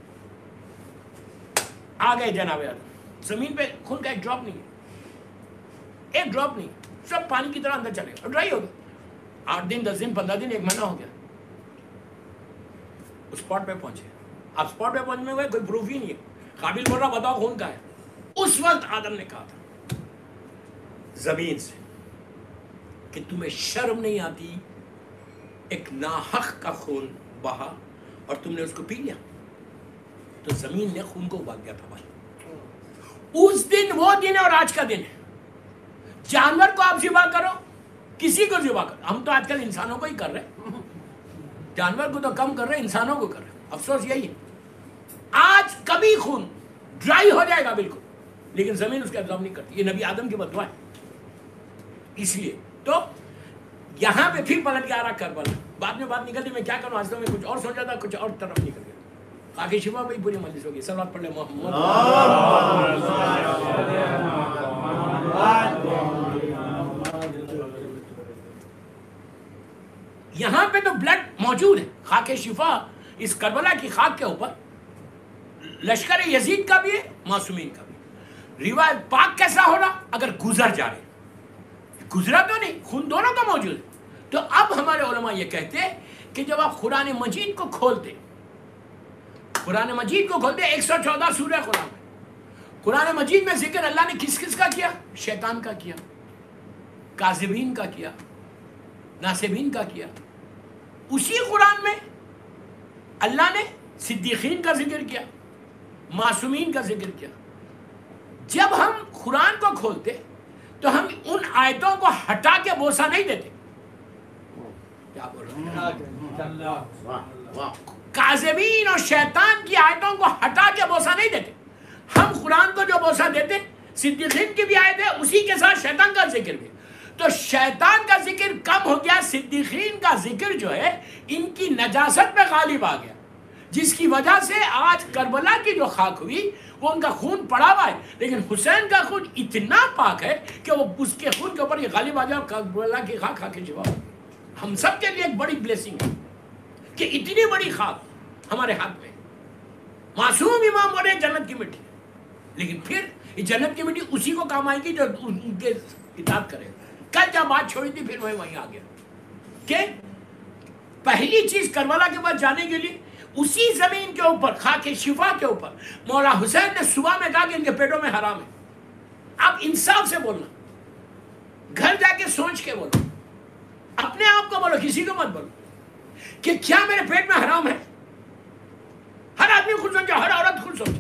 آ گئے جناب آدم, زمین پہ خون کا ایک ڈراپ نہیں ہے, ایک ڈراپ نہیں, سب پانی کی طرح اندر چلے گا, ڈرائی ہو گیا. 8 دن 10 دن 15 دن 1 مہینہ ہو گیا. اس اسپاٹ پہ پہنچے. اب اسپاٹ پہ پہنچنے میں کوئی پروف ہی نہیں ہے. قابل بول رہا بتاؤ خون کا ہے. اس وقت آدم نے کہا تھا زمین سے کہ تمہیں شرم نہیں آتی, ایک ناحق کا خون بہا اور تم نے اس کو پی لیا. تو زمین نے خون کو ابال دیا تھا بھائی. اس دن وہ دن ہے اور آج کا دن ہے. جانور کو آپ ذبح کرو, کسی کو ذبح کرو. ہم تو آج کل انسانوں کو ہی کر رہے ہیں, جانور کو تو کم کر رہے ہیں, انسانوں کو کر رہے ہیں. افسوس یہی ہے آج کبھی خون ڈرائی ہو جائے گا بالکل, لیکن زمین اس کا ابزارب نہیں کرتی. یہ نبی آدم کی بددعا ہے. اس لیے تو یہاں پہ پھر پلٹ کے آ رہا کربلا. بعد میں بات نکلتی میں کیا کروں, آج تو میں کچھ اور سوچا تھا, کچھ اور طرف نکل گیا. آگے شفا بھائی پوری مجلس ہوگی. صلوات پڑھ لیں محمد. یہاں پہ تو بلڈ موجود ہے, خاک شفا اس کربلا کی خاک کے اوپر لشکر یزید کا بھی ہے, معصومین کا بھی. روایت پاک کیسا ہو رہا اگر گزر جا رہے, گزرا تو نہیں, خون دونوں کا موجود ہے. تو اب ہمارے علماء یہ کہتے کہ جب آپ قرآن مجید کو کھولتے, قرآن مجید کو کھولتے 114 سورہ قرآن میں, قرآن مجید میں ذکر اللہ نے کس کس کا کیا؟ شیطان کا کیا, کاذبین کا کیا, ناصبین کا کیا. اسی قرآن میں اللہ نے صدیقین کا ذکر کیا, معصومین کا ذکر کیا. جب ہم قرآن کو کھولتے تو ہم ان آیتوں کو ہٹا کے بوسہ نہیں دیتے. کیا بول رہے ہیں؟ کاذبین اور شیطان کی آیتوں کو ہٹا کے بوسہ نہیں دیتے. ہم قرآن کو جو بوسہ دیتے, صدیقین کی بھی آیت ہے, اسی کے ساتھ شیطان کا ذکر بھی. تو شیطان کا ذکر کم ہو گیا, صدیقین کا ذکر جو ہے ان کی نجاست پہ غالب آ گیا, جس کی وجہ سے آج کربلا کی جو خاک ہوئی وہ ان کا خون پڑا ہوا ہے. لیکن حسین کا خون اتنا پاک ہے کہ وہ اس کے خون کے اوپر یہ غالب آ جائے اور کربلا کی خاک خاک شفا. ہم سب کے لیے ایک بڑی بلیسنگ ہے کہ اتنی بڑی خاک ہمارے ہاتھ میں. معصوم امام بولے جنت کی مٹی, لیکن پھر یہ جنت کی مٹی اسی کو کام آئے گی جو ان کے اطاعت کرے. کل جب بات چھوڑی تھی پھر وہیں آ گیا کہ پہلی چیز کربلا کے بعد جانے کے لیے اسی زمین کے اوپر خاک شفا کے اوپر مولا حسین نے صبح میں کہا کہ ان کے پیٹوں میں حرام ہے. اب انصاف سے بولنا, گھر جا کے سوچ کے بولو, اپنے آپ کو بولو, کسی کو مت بولو کہ کیا میرے پیٹ میں حرام ہے. ہر آدمی خود سوچے, ہر عورت خود سوچے,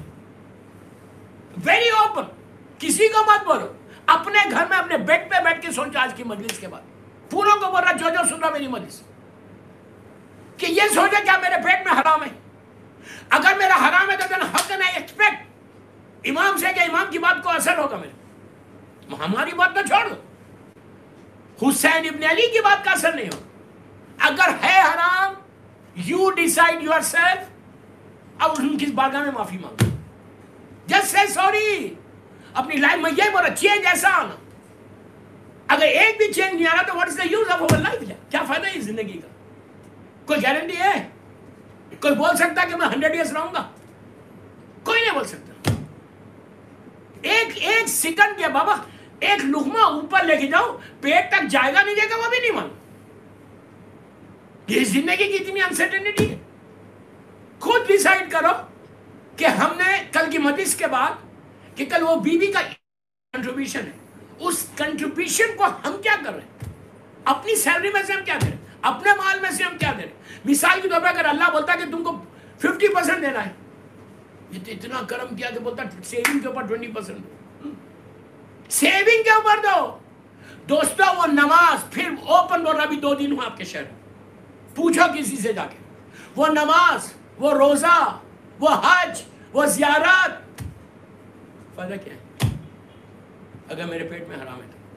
ویری اوپن. کسی کو مت بولو, اپنے گھر میں اپنے بیڈ پہ بیٹھ کے سوچو. آج کی مجلس کے بعد پوروں کو بول رہا جو سن رہا میری مجلس کہ یہ سوچے کیا میرے پیٹ میں حرام ہے. اگر میرا حرام ہے تو then how can I expect امام سے کہ امام کی بات کو اثر ہوگا میرے. ہماری بات تو چھوڑ دو, حسین ابن علی کی بات کا اثر نہیں ہوگا. اگر ہے حرام you decide yourself, اب ان کی بارگاہ میں معافی مانگو, just say sorry. اپنی لائف میں یہ بولا چینج ایسا آنا. اگر ایک بھی چینج نہیں آ رہا تو what is the use of our life? کیا فائدہ ہے زندگی کا؟ کوئی گارنٹی ہے؟ کوئی بول سکتا ہے کہ میں 100 ایئرس رہوں گا؟ کوئی نہیں بول سکتا. ایک سیکنڈ کے بابا ایک لقمہ اوپر لے کے جاؤ پیٹ تک جائے گا نہیں جائے گا وہ بھی نہیں معلوم. یہ زندگی کی اتنی انسرٹنٹی ہے. خود ڈیسائیڈ کرو کہ ہم نے کل کی مجلس کے بعد کہ کل وہ بیوی کا کنٹریبیوشن ہے, اس کنٹریبیوشن کو ہم کیا کر رہے ہیں؟ اپنی سیلری میں سے ہم کیا دے رہے ہیں؟ اپنے مال میں سے ہم کیا دے رہے ہیں؟ مثال کے طور پر اگر اللہ بولتا کہ تم کو 50% دینا ہے, یہ تو اتنا کرم کیا کہ بولتا سیونگ کے اوپر 20% سیونگ کے اوپر دو. دوستوں وہ نماز پھر اوپن بول رہا ابھی 2 دن ہوں آپ کے شہر میں, پوچھو کسی سے جا کے, وہ نماز, وہ روزہ, وہ حج, وہ زیارت, فائدہ کیا ہے اگر میرے پیٹ میں حرام ہے تو؟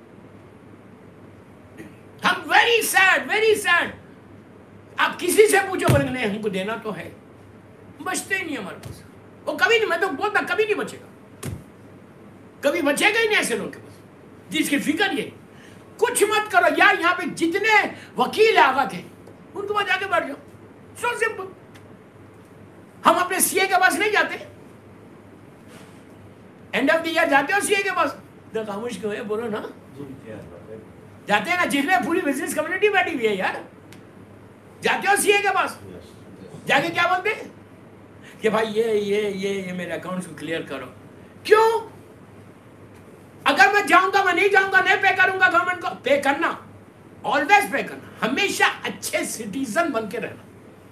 ہم ویری سیڈ. آپ کسی سے پوچھو بولیں گے نہیں ہم کو دینا تو ہے, بچتے ہی نہیں ہمارے پاس. وہ کبھی نہیں, میں تو بولتا کبھی نہیں بچے گا, کبھی بچے گا ہی نہیں ایسے لوگ کے پاس جس کی فکر یہ. کچھ مت کرو یار, یہاں پہ جتنے وکیل آگا کے ان کو وہاں جا کے بیٹھ جاؤ, سو سمپل. ہم اپنے سی اے کے پاس نہیں جاتے, اینڈ آف دی ایئر جاتے ہو سی اے کے پاس, تو خاموش کیوں ہے بولو نا, جاتے ہیں نا, جس میں پوری بزنس کمیونٹی بیٹھی ہوئی ہے یار, جاتے ہو سی اے کے پاس, جا کے کیا بولتے ہیں کہ بھائی یہ میرے اکاؤنٹس کو کلیئر کرو. کیوں؟ اگر میں جاؤں گا, میں نہیں جاؤں گا, نہیں پے کروں گا گورنمنٹ کو. پے کرنا, آلویز پے کرنا, ہمیشہ اچھے سٹیزن بن کے رہنا.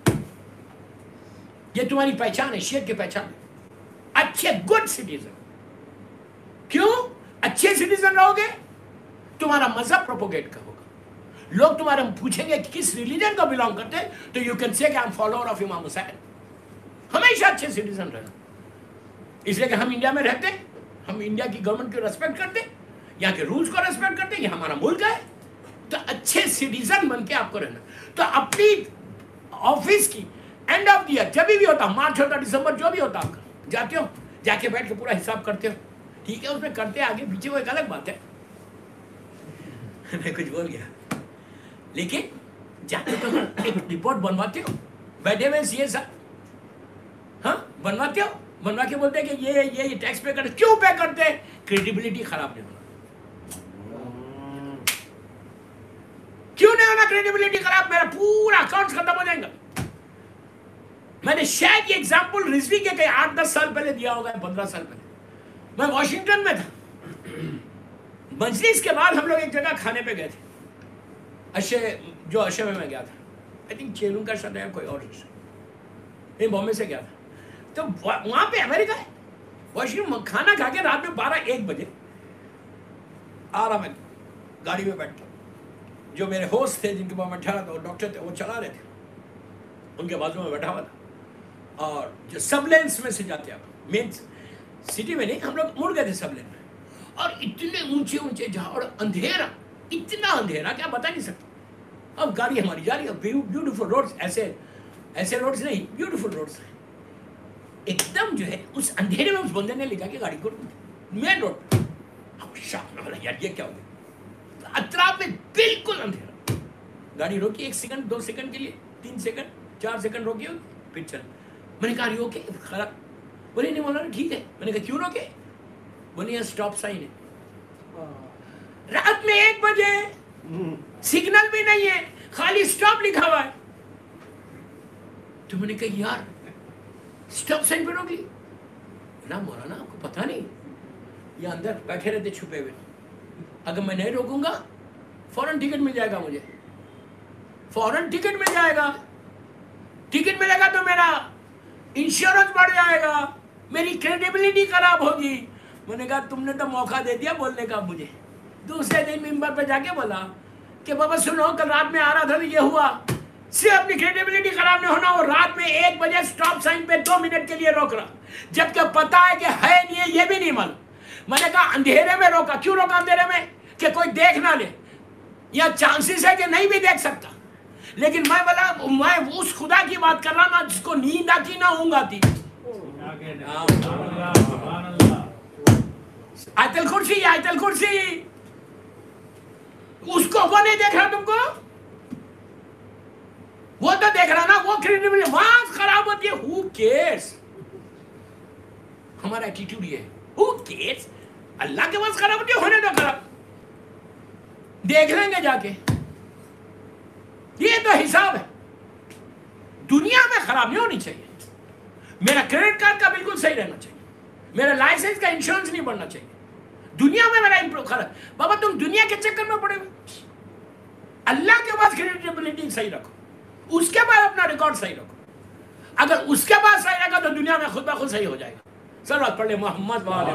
یہ تمہاری پہچان ہے, شیخ کی پہچان ہے, اچھے گڈ سٹیزن. کیوں اچھے سٹیزن رہو گے؟ تمہارا مذہب پروپوگیٹ ہوگا, لوگ تمہارے پوچھیں گے کس ریلیجن کو بلانگ کرتے ہیں, تو یو کین سے کہ آئی ایم فالوور آف امام حسین. ہمیشہ اچھے سٹیزن رہنا. اس لیے کہ ہم انڈیا میں رہتے ہیں, ہم انڈیا کی گورنمنٹ کو ریسپیکٹ کرتے, یہاں کے رولز کو ریسپیکٹ کرتے, یہ ہمارا ملک ہے, تو اچھے سٹیزن بن کے آپ کو رہنا. تو اپنی آفس کی اینڈ آف دی ایئر جب بھی ہوتا, مارچ ہوتا, دسمبر جو بھی ہوتا, آپ کا جاتے ہو, جا کے بیٹھ کے پورا حساب کرتے ہو. ٹھیک ہے, اس میں کرتے آگے پیچھے وہ ایک الگ بات ہے, میں کچھ بول گیا, لیکن جاتے تو ایک رپورٹ بنواتے ہو, بیٹھے ہوئے سی اے صاحب, ہاں بنواتے ہو, بنوا کے بولتے ہیں کہ یہ ٹیکس پے کرتے. کیوں پے کرتے ہیں؟ کریڈیبلٹی خراب نہیں ہونا. کیوں نہیں ہونا کریڈیبلٹی خراب؟ میرا پورا اکاؤنٹ ختم ہو جائے گا. میں نے شاید یہ ایگزامپل رضوی کے کہیں 8-10 سال پہلے دیا ہوگا, 15 سال پہلے. میں واشنگٹن میں تھا, مجلس کے بعد ہم لوگ ایک جگہ کھانے پہ گئے تھے, اشے میں گیا تھا, آئی تھنک چیلون کا شاید ہے, کوئی اور بامبے سے گیا تھا. تو وہاں پہ امریکہ ہے, واشنگٹن کھانا کھا کے رات میں 12-1 بجے آ رہا, میں گاڑی میں بیٹھ کے, جو میرے ہوسٹ تھے جن کے پاس میں ٹھہرا تھا, وہ ڈاکٹر تھے, وہ چلا رہے تھے, ان کے بازو میں بیٹھا ہوا تھا. اور جو سب لینس میں سے جاتے آپ, مین سٹی میں نہیں, ہم لوگ مڑ گئے تھے سب لین میں, اور اتنے اونچے اونچے جہاں, اور اندھیرا, اتنا اندھیرا کہ آپ بتا نہیں سکتے. اب گاڑی ہماری جا رہی ہے, بیوٹیفل روڈز, ایسے روڈز نہیں, بیوٹیفل روڈز ہیں. ایک دم جو ہے اس اندھیرے میں اس بندے نے لکھا کہ گاڑی کو مین روڈ, ہم شاک میں بولا یار یہ کیا ہو گیا. اطراف میں بالکل اندھیرا, گاڑی روکی 1 سیکنڈ 2 سیکنڈ کے لیے, 3 سیکنڈ 4 سیکنڈ روکی ہوگی, پھر چل. میں نے کہا اری اوکے, خراب, بولے نہیں مولانا ٹھیک ہے. میں نے کہا کیوں روکے؟ بولے یہاں اسٹاپ سائن ہے. رات میں 1 بجے, سگنل بھی نہیں ہے, خالی اسٹاپ لکھا ہوا ہے. تو میں نے کہا یار اسٹاپ سائن پہ روک لی. نا مولانا آپ کو پتہ نہیں, یہ اندر بیٹھے رہتے چھپے ہوئے, اگر میں نہیں روکوں گا فوراً ٹکٹ مل جائے گا, مجھے فوراً ٹکٹ مل جائے گا. ٹکٹ ملے گا تو میرا انشورنس بڑھ جائے گا, میری کریڈیبلٹی خراب ہوگی. میں نے کہا تم نے تو موقع دے دیا بولنے کا مجھے. دوسرے دن ممبر پہ جا کے بولا کہ بابا سنو, کل رات میں آ رہا تھا تو یہ ہوا, صرف اپنی کریڈیبلٹی خراب نہیں ہونا. وہ رات میں 1 بجے اسٹاپ سائن پہ 2 منٹ کے لیے روک رہا, جبکہ پتا ہے کہ ہے نہیں, یہ بھی نہیں معلوم. میں نے کہا اندھیرے میں روکا. کیوں روکا اندھیرے میں؟ کہ کوئی دیکھ نہ لے, یا چانسز ہے کہ نہیں بھی دیکھ سکتا. لیکن میں بولا میں اس خدا کی بات کر رہا نا جس کو نیند آتی نہ اونگ آتی. آیت الکرسی اس کو وہ نہیں دیکھ رہا تم کو، وہ تو دیکھ رہا نا، وہ کریڈیبلٹی وہاں خراب ہوتی ہے. ہو کیئرس؟ ہمارا ایٹیٹیوڈ یہ ہے، ہو کیئرس؟ اللہ کے پاس خراب ہوتی ہے، ہونے دو خراب، دیکھ لیں گے جا کے. یہ تو حساب ہے. دنیا میں خراب نہیں ہونی چاہیے. میرا کریڈٹ کارڈ کا بالکل صحیح رہنا چاہیے، میرا لائسنس کا انشورنس نہیں بڑھنا چاہیے. دنیا میں میرا امپروو خراب. بابا تم دنیا کے چکر میں پڑے ہوئے، اللہ کے پاس کریڈیبلٹی صحیح رکھو، اس کے بعد اپنا ریکارڈ صحیح رکھو. اگر اس کے بعد صحیح رکھا تو دنیا میں خود بخود صحیح ہو جائے گا. صلوات پڑھ لے محمد وآلہ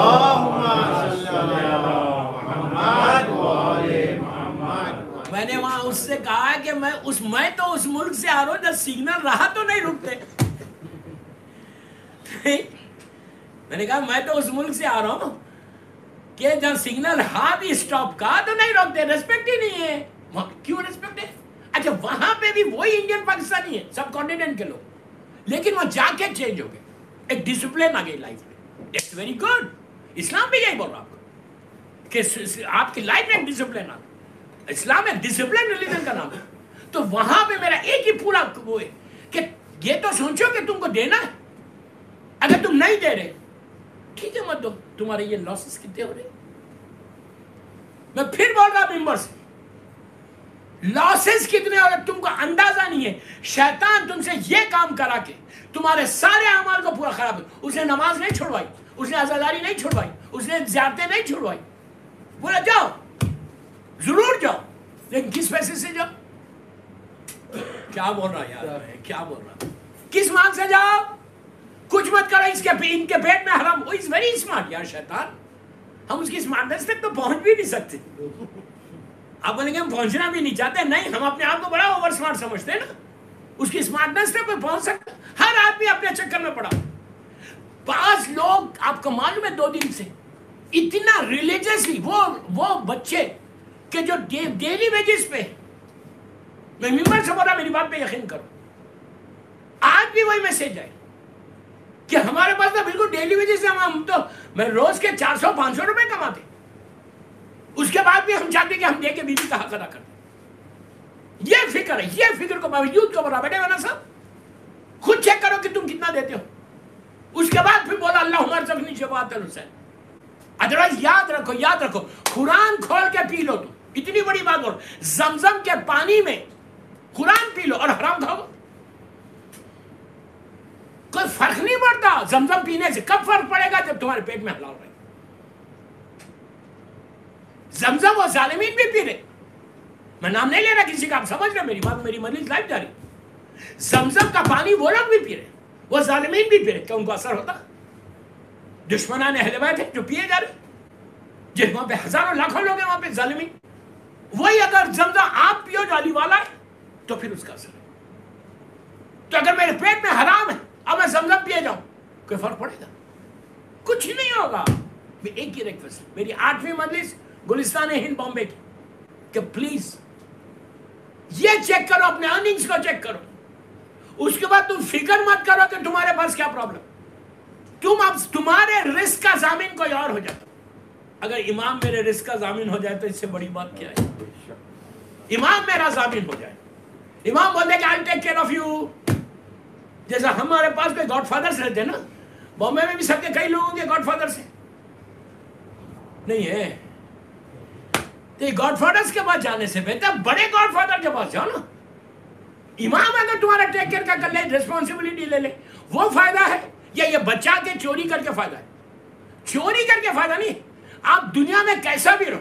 محمد. میں نے وہاں اس سے کہا کہ میں تو اس ملک سے آ رہا ہوں جب سگنل رہا تو نہیں رکتے. میں نے کہا میں تو اس ملک سے آ رہا ہوں کہ جب سگنل ہاں بھی اسٹاپ کا تو نہیں روکتے. ریسپیکٹ ہی نہیں ہے. کیوں ریسپیکٹ ہے؟ اچھا وہاں پہ بھی وہی انڈین پاکستانی ہے، سب کانٹیننٹ کے لوگ، لیکن وہ جا کے چینج ہو گئے. ایک ڈسپلن آ گئی لائف میں. It's very good. اسلام بھی یہی بول رہا آپ کو کہ آپ کی لائف میں ایک ڈسپلن آ گئی. اسلام ایک ڈسپلن ریلیجن کا نام ہے. تو وہاں پہ میرا ایک ہی پورا وہ ہے کہ یہ تو سوچو کہ تم کو دینا ہے. اگر تم نہیں دے رہے ٹھیک ہے مت دو. تمہارے یہ لاسز کتنے ہو رہے؟ میں پھر بول رہا ممبر سے، لاسز کتنے ہو رہے تم کو اندازہ نہیں ہے. شیطان تم سے یہ کام کرا کے تمہارے سارے اعمال کو پورا خراب ہے. اس نے نماز نہیں چھوڑوائی، اس نے عزاداری نہیں چھوڑوائی، اس نے زیارتیں نہیں چھوڑوائی. بولا جاؤ ضرور جاؤ، لیکن کس پیسے سے جاؤ؟ کیا بول رہا یار، کیا بول رہا؟ کس مال سے جاؤ؟ کچھ مت کرو. ان کے پیٹ میں حرام. وہ از ویری اسمارٹ یار شیطان. ہم اس کی اسمارٹنس تک تو پہنچ بھی نہیں سکتے. آپ بولیں گے ہم پہنچنا بھی نہیں چاہتے. نہیں، ہم اپنے آپ کو بڑا اوور اسمارٹ سمجھتے ہیں نا. اس کی اسمارٹنس تک کوئی پہنچ سکتا؟ ہر آدمی اپنے چکر میں پڑا. بعض لوگ آپ کو معلوم ہے 2 دن سے اتنا ریلیجسلی وہ بچے کہ جو ڈیلی ویجز پہ، میں ممبر سے بولا میری بات پہ یقین کرو، آج بھی وہی میسج ہے کہ ہمارے پاس تو بالکل ڈیلی ویجز سے ہم تو میں روز کے 400-500 روپے کماتے، اس کے بعد بھی ہم چاہتے کہ ہم دے کے بیوی کا حق ادا کرتے. یہ فکر ہے. یہ فکر کو یوتھ کو بڑھا بیٹھے ہونا صاحب خود چیک کرو کہ تم کتنا دیتے ہو. اس کے بعد پھر بولا اللہ عمر زخنی شفاعت الحسین. ادروائز یاد رکھو قرآن کھول کے پی لو. تم اتنی بڑی بات بول، زمزم کے پانی میں قرآن پی لو اور حرام کھاؤ. کوئی فرق نہیں پڑتا زمزم پینے سے. کب فرق پڑے گا؟ جب تمہارے پیٹ میں حلال رہے. زمزم وہ ظالمین بھی پی رہے. میں نام نہیں لے رہا کسی کا، آپ سمجھ رہے میری بات، میری مجلس لائف جاری. زمزم کا پانی وہ لوگ بھی پی رہے، وہ ظالمین بھی پی رہے. کیا ان کو اثر ہوتا؟ دشمنان اہل بیت ہیں جو پیے جا رہے، جس وہاں پہ ہزاروں لاکھوں لوگ ہیں وہاں پہ ظالمین. وہی اگر زمزم آپ پیو جو علی والا ہے تو پھر اس کا اثر ہے. تو اگر میرے پیٹ میں حرام ہے اب میں زمزم پیے جاؤں، کوئی فرق پڑے گا؟ کچھ نہیں ہوگا. ایک ہی ریکویسٹ، میری 8ویں مجلس گلستان ہند بامبے کی، کہ پلیز یہ چیک کرو، اپنے ارننگز کو چیک کرو. اس کے بعد تم فکر مت کرو کہ تمہارے پاس کیا پرابلم. تمہارے رزق کا ضامن کوئی اور ہو جاتا. اگر امام میرے رزق کا ضامن ہو جائے تو اس سے بڑی بات کیا ہے؟ امام میرا ضامن ہو جائے، امام بولے کہ I'll take care of you. جیسا ہمارے پاس کوئی گاڈ فادرز رہتے ہیں نا، بامبے میں بھی سب کے کئی لوگوں کے گاڈ فادرز ہیں. نہیں ہے تو یہ گاڈ فادرز کے پاس جانے سے بہتر بڑے گاڈ فادر کے پاس جاؤ نا. امام اگر تمہارا ٹیک کیئر کا کر لے، ریسپانسبلٹی لے لے، وہ فائدہ ہے. یا یہ بچہ کے چوری کر کے فائدہ ہے؟ چوری کر کے فائدہ نہیں. آپ دنیا میں کیسا بھی رہو،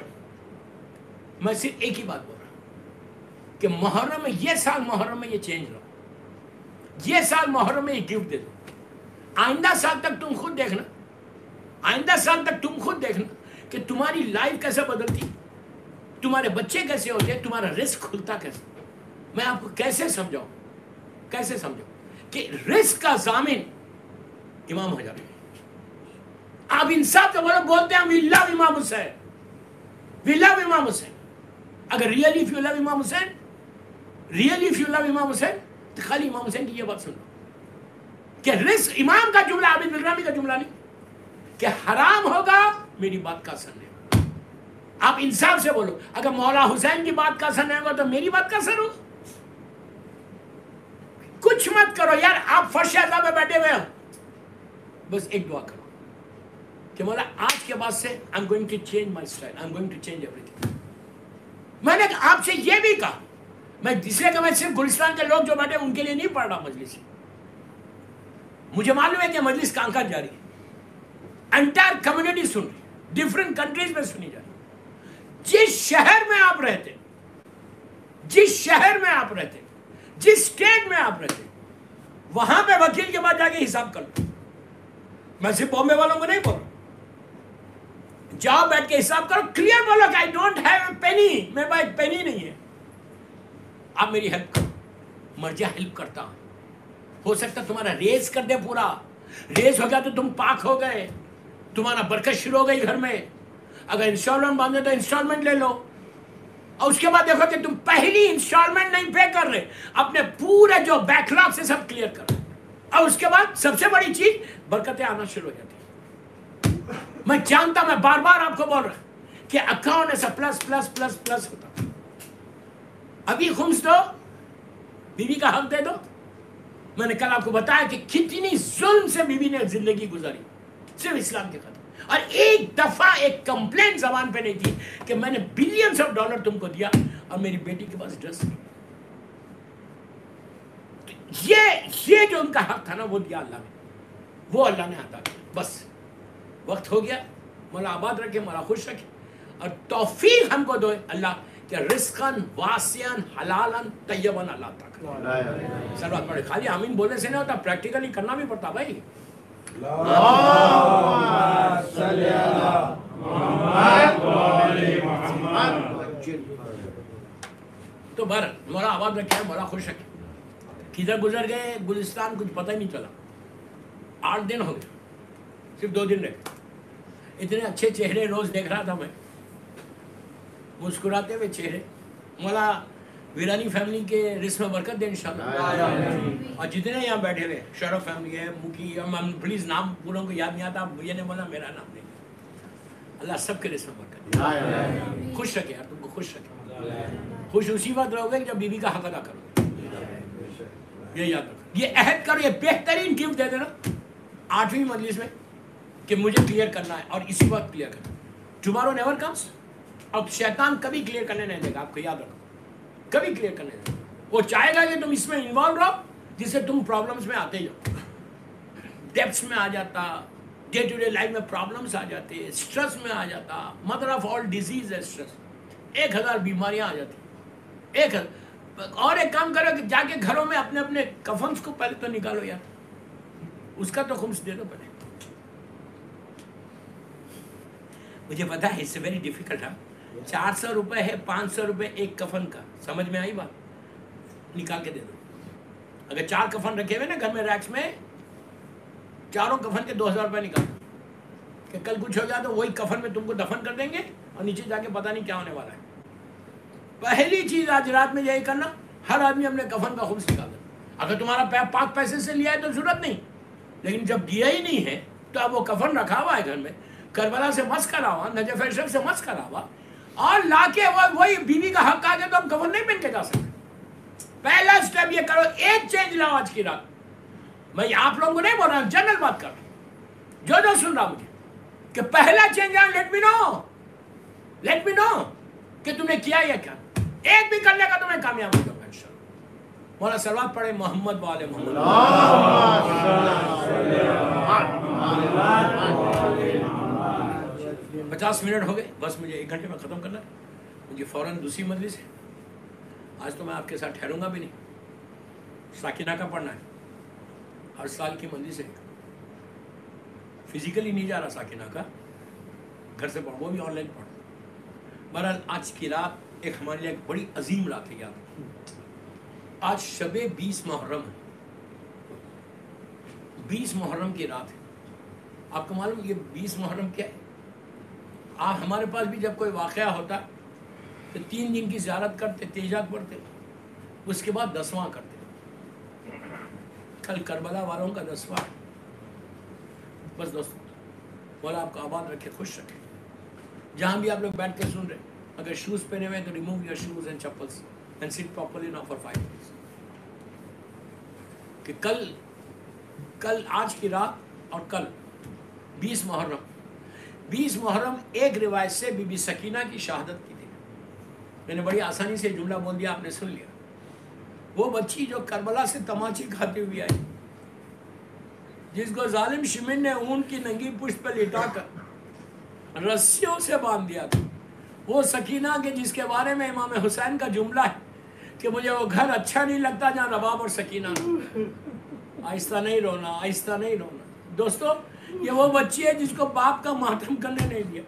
میں صرف ایک ہی بات بول رہا ہوں کہ محرم میں یہ سال محرم میں یہ چینج رہو، یہ سال محرم میں یہ گفٹ دے دو. آئندہ سال تک تم خود دیکھنا، آئندہ سال تک تم خود دیکھنا کہ تمہاری لائف کیسے بدلتی، تمہارے بچے کیسے ہوتے، تمہارا رزق کھلتا کیسے. میں آپ کو کیسے سمجھاؤں کہ رزق کا ضامن امام ہو جاتے ہیں. آپ انصاف سے بولتے ہیں we love Imam Hussain, we love Imam حسین. اگر really if you love Imam Hussain, really if you love Imam حسین، تو خالی امام حسین کی یہ بات سن لو کہ رزق امام کا جملہ عابد الرحمی کا جملہ نہیں، کہ حرام ہوگا میری بات کا اثر نہیں ہوگا. آپ انصاف سے بولو, اگر مولا حسین کی بات کا اثر نہیں ہوگا تو میری بات کا اثر ہوگا. کچھ مت کرو یار, آپ فرش اعلیٰ میں بیٹھے ہوئے ہو, بس ایک دعا کرو کہ مولا آج کے بعد سے I'm going to change my style, I'm going to change everything. میں نے آپ سے یہ بھی کہا, میں اس لیے کہ میں صرف گلستان کے لوگ جو بیٹھے ان کے لیے نہیں پڑھ رہا مجلس, مجھے معلوم ہے کہ مجلس کہاں کہاں جاری ہے, انٹائر کمیونٹی سن رہی, ڈفرینٹ کنٹریز میں سنی جا رہی. جس شہر میں آپ رہتے, جس شہر میں آپ رہتے, جس اسٹیٹ میں آپ رہتے, وہاں پہ وکیل کے پاس جا کے حساب کر لو. میں صرف بامبے والوں کو نہیں بول رہا, جاؤ بیٹھ کے حساب کرو, کلیئر بولو کہ آئی ڈونٹ ہیو اے پینی, میرے پاس ایک پینی نہیں ہے, آپ میری ہیلپ کرو. مرجع ہیلپ کرتا, ہو سکتا تمہارا ریز کر دے, پورا ریز ہو گیا تو تم پاک ہو گئے, تمہارا برکت شروع ہو گئی گھر میں. اگر انسٹالمنٹ باندھے تو انسٹالمنٹ لے لو, اور اس کے بعد دیکھو کہ تم پہلی انسٹالمنٹ نہیں پے کر رہے, اپنے پورے جو بیک لاگ سے سب کلیئر کر رہے, اور اس کے بعد سب سے بڑی چیز برکتیں آنا شروع ہو جاتی. میں جانتا, میں بار بار آپ کو بول رہا کہ اکاؤنٹ ایسا پلس پلس پلس پلس ہوتا. ابھی خمس دو, بیوی کا حق دے دو. میں نے کل آپ کو بتایا کہ کتنی ظلم سے بیوی نے زندگی گزاری صرف اسلام کے خاطر, اور ایک دفعہ ایک کمپلین زبان پہ نہیں تھی کہ میں نے بلینز آف ڈالر تم کو دیا اور میری بیٹی کے پاس ڈریس نہیں. یہ جو ان کا حق تھا نا وہ دیا اللہ نے, وہ اللہ نے عطا کیا. بس وقت ہو گیا, مولا آباد رکھے, مولا خوش رکھے, اور توفیق ہم کو دو اللہ کہ رزقاً واسعاً حلالً طیباً اللہ تک. سر بات پڑھے, خالی آمین بولنے سے نہیں ہوتا, پریکٹیکلی کرنا بھی پڑتا بھائی. تو بہر مولا آباد رکھے, مولا خوش رکھے. کدھر گزر گئے گلستان کچھ پتہ ہی نہیں چلا, 8 دن ہو گئے, صرف 2 دن رہے. اتنے اچھے چہرے روز دیکھ رہا تھا میں, مسکراتے ہوئے چہرے. مولا ویرانی فیملی کے رزق میں برکت دے انشاءاللہ. اور جتنے یہاں بیٹھے ہوئے, شرف فیملی ہے, مکی, پلیز نام پوروں کو یاد نہیں آتا, یہ نے بولا میرا نام نہیں, اللہ سب کے رزق میں برکت دے. خوش رکھے یار, تم کو خوش رکھے. خوش اسی وقت رہو گے جب بیوی کا حق ادا کرو. یہ یاد رکھو, یہ عہد کرو, یہ بہترین گفٹ دے دینا 8ویں مجلس میں کہ مجھے کلیئر کرنا ہے, اور اسی وقت کلیئر کرنا. ٹمارو نیور کمس, اب شیطان کبھی کلیئر کرنے نہیں دے گا, آپ کو یاد رکھو, کبھی کلیئر کرنے دے گا. وہ چاہے گا کہ تم اس میں انوالو رہو, جس سے تم پرابلمس میں آتے جاؤ, ڈیپس میں آ جاتا, ڈے ٹو ڈے لائف میں پرابلمس آ جاتے, اسٹریس میں آ جاتا. مدر آف آل ڈیزیز ہے اسٹریس, 1000 بیماریاں آ جاتی. اور ایک کام کرو کہ جا کے گھروں میں اپنے اپنے کفنس کو پہلے تو نکالو یار, اس کا تو خمس دے دو پہلے. مجھے پتا ہے اس سے ویری ڈیفیکلٹ ہے, 400 روپے ہے, 500 روپے ایک کفن کا, سمجھ میں آئی بات, نکال کے دے دو. اگر 4 کفن رکھے ہوئے نا گھر میں ریکس میں, چاروں کفن کے 2000 روپے نکال دو, کہ کل کچھ ہو جائے تو وہی کفن میں تم کو دفن کر دیں گے, اور نیچے جا کے پتہ نہیں کیا ہونے والا ہے. پہلی چیز آج رات میں یہی کرنا, ہر آدمی اپنے کفن کا خمس نکال دے. اگر تمہارا پاک پیسے سے لیا ہے تو ضرورت نہیں, لیکن جب دیا ہی نہیں ہے تو اب وہ کفن رکھا ہوا ہے گھر میں, کربلا سے مس کرا ہوا, نجف اشرف سے مس کرا ہوا, اور لا کے وہی بیوی کا حق آ گیا تو ہم کفن نہیں پہن کے جا سکتے. پہلا سٹیپ یہ کرو, ایک چینج لاؤ آج کی رات. میں آپ لوگوں کو نہیں بول رہا ہوں, جنرل بات کر رہا ہوں, جو سن رہا مجھے, کہ پہلا چینج آؤ, لیٹ می نو کہ تم نے کیا یا کیا. ایک بھی کرنے کا تمہیں کامیاب ہو جاؤ گا انشاءاللہ. مولا صلوات پڑھے محمد والے محمد. 50 منٹ ہو گئے, بس مجھے 1 گھنٹے میں ختم کرنا ہے. مجھے فوراً دوسری مجلس ہے. آج تو میں آپ کے ساتھ ٹھہروں گا بھی نہیں, ساکینہ کا پڑھنا ہے, ہر سال کی مجلس ہے. فزیکلی نہیں جا رہا ساکینہ کا, گھر سے پڑھ, وہ بھی آن لائن پڑھ. بہرحال آج کی رات ایک ہمارے لیے ایک بڑی عظیم رات ہے. یاد, آج شب 20 محرم ہے, 20 محرم کی رات ہے. آپ کو معلوم یہ 20 محرم کیا ہے؟ آپ ہمارے پاس بھی جب کوئی واقعہ ہوتا تو 3 دن کی زیارت کرتے, تیجات پڑھتے, اس کے بعد 10واں کرتے. کل کربلا والوں کا 10واں. بس دوستوں, مولا آپ کو آباد رکھے, خوش رکھے. जहां भी आप लोग बैठ के सुन रहे हैं, अगर शूज पहने हुए तो remove your shoes and chappals and sit properly now for 5 minutes. कि कल आज की रात और कल 20 मुहर्रम एक रिवायत से बीबी सकीना की शहादत की थी। मैंने बड़ी आसानी से जुमला बोल दिया, आपने सुन लिया। वो बच्ची जो करबला से तमाचे खाती हुई आई, जिसको जालिम शिमिन ने ऊन की नंगी पुष्ट पर लिटाकर रस्सियों से बांध दिया था, वो सकीना के जिसके बारे में इमाम हुसैन का जुमला है कि मुझे वो घर अच्छा नहीं लगता जहाँ रबाब और सकीना, आहिस्ता नहीं रोना, आहिस्ता नहीं रोना। दोस्तों, ये वो बच्ची है जिसको बाप का मातम करने नहीं दिया।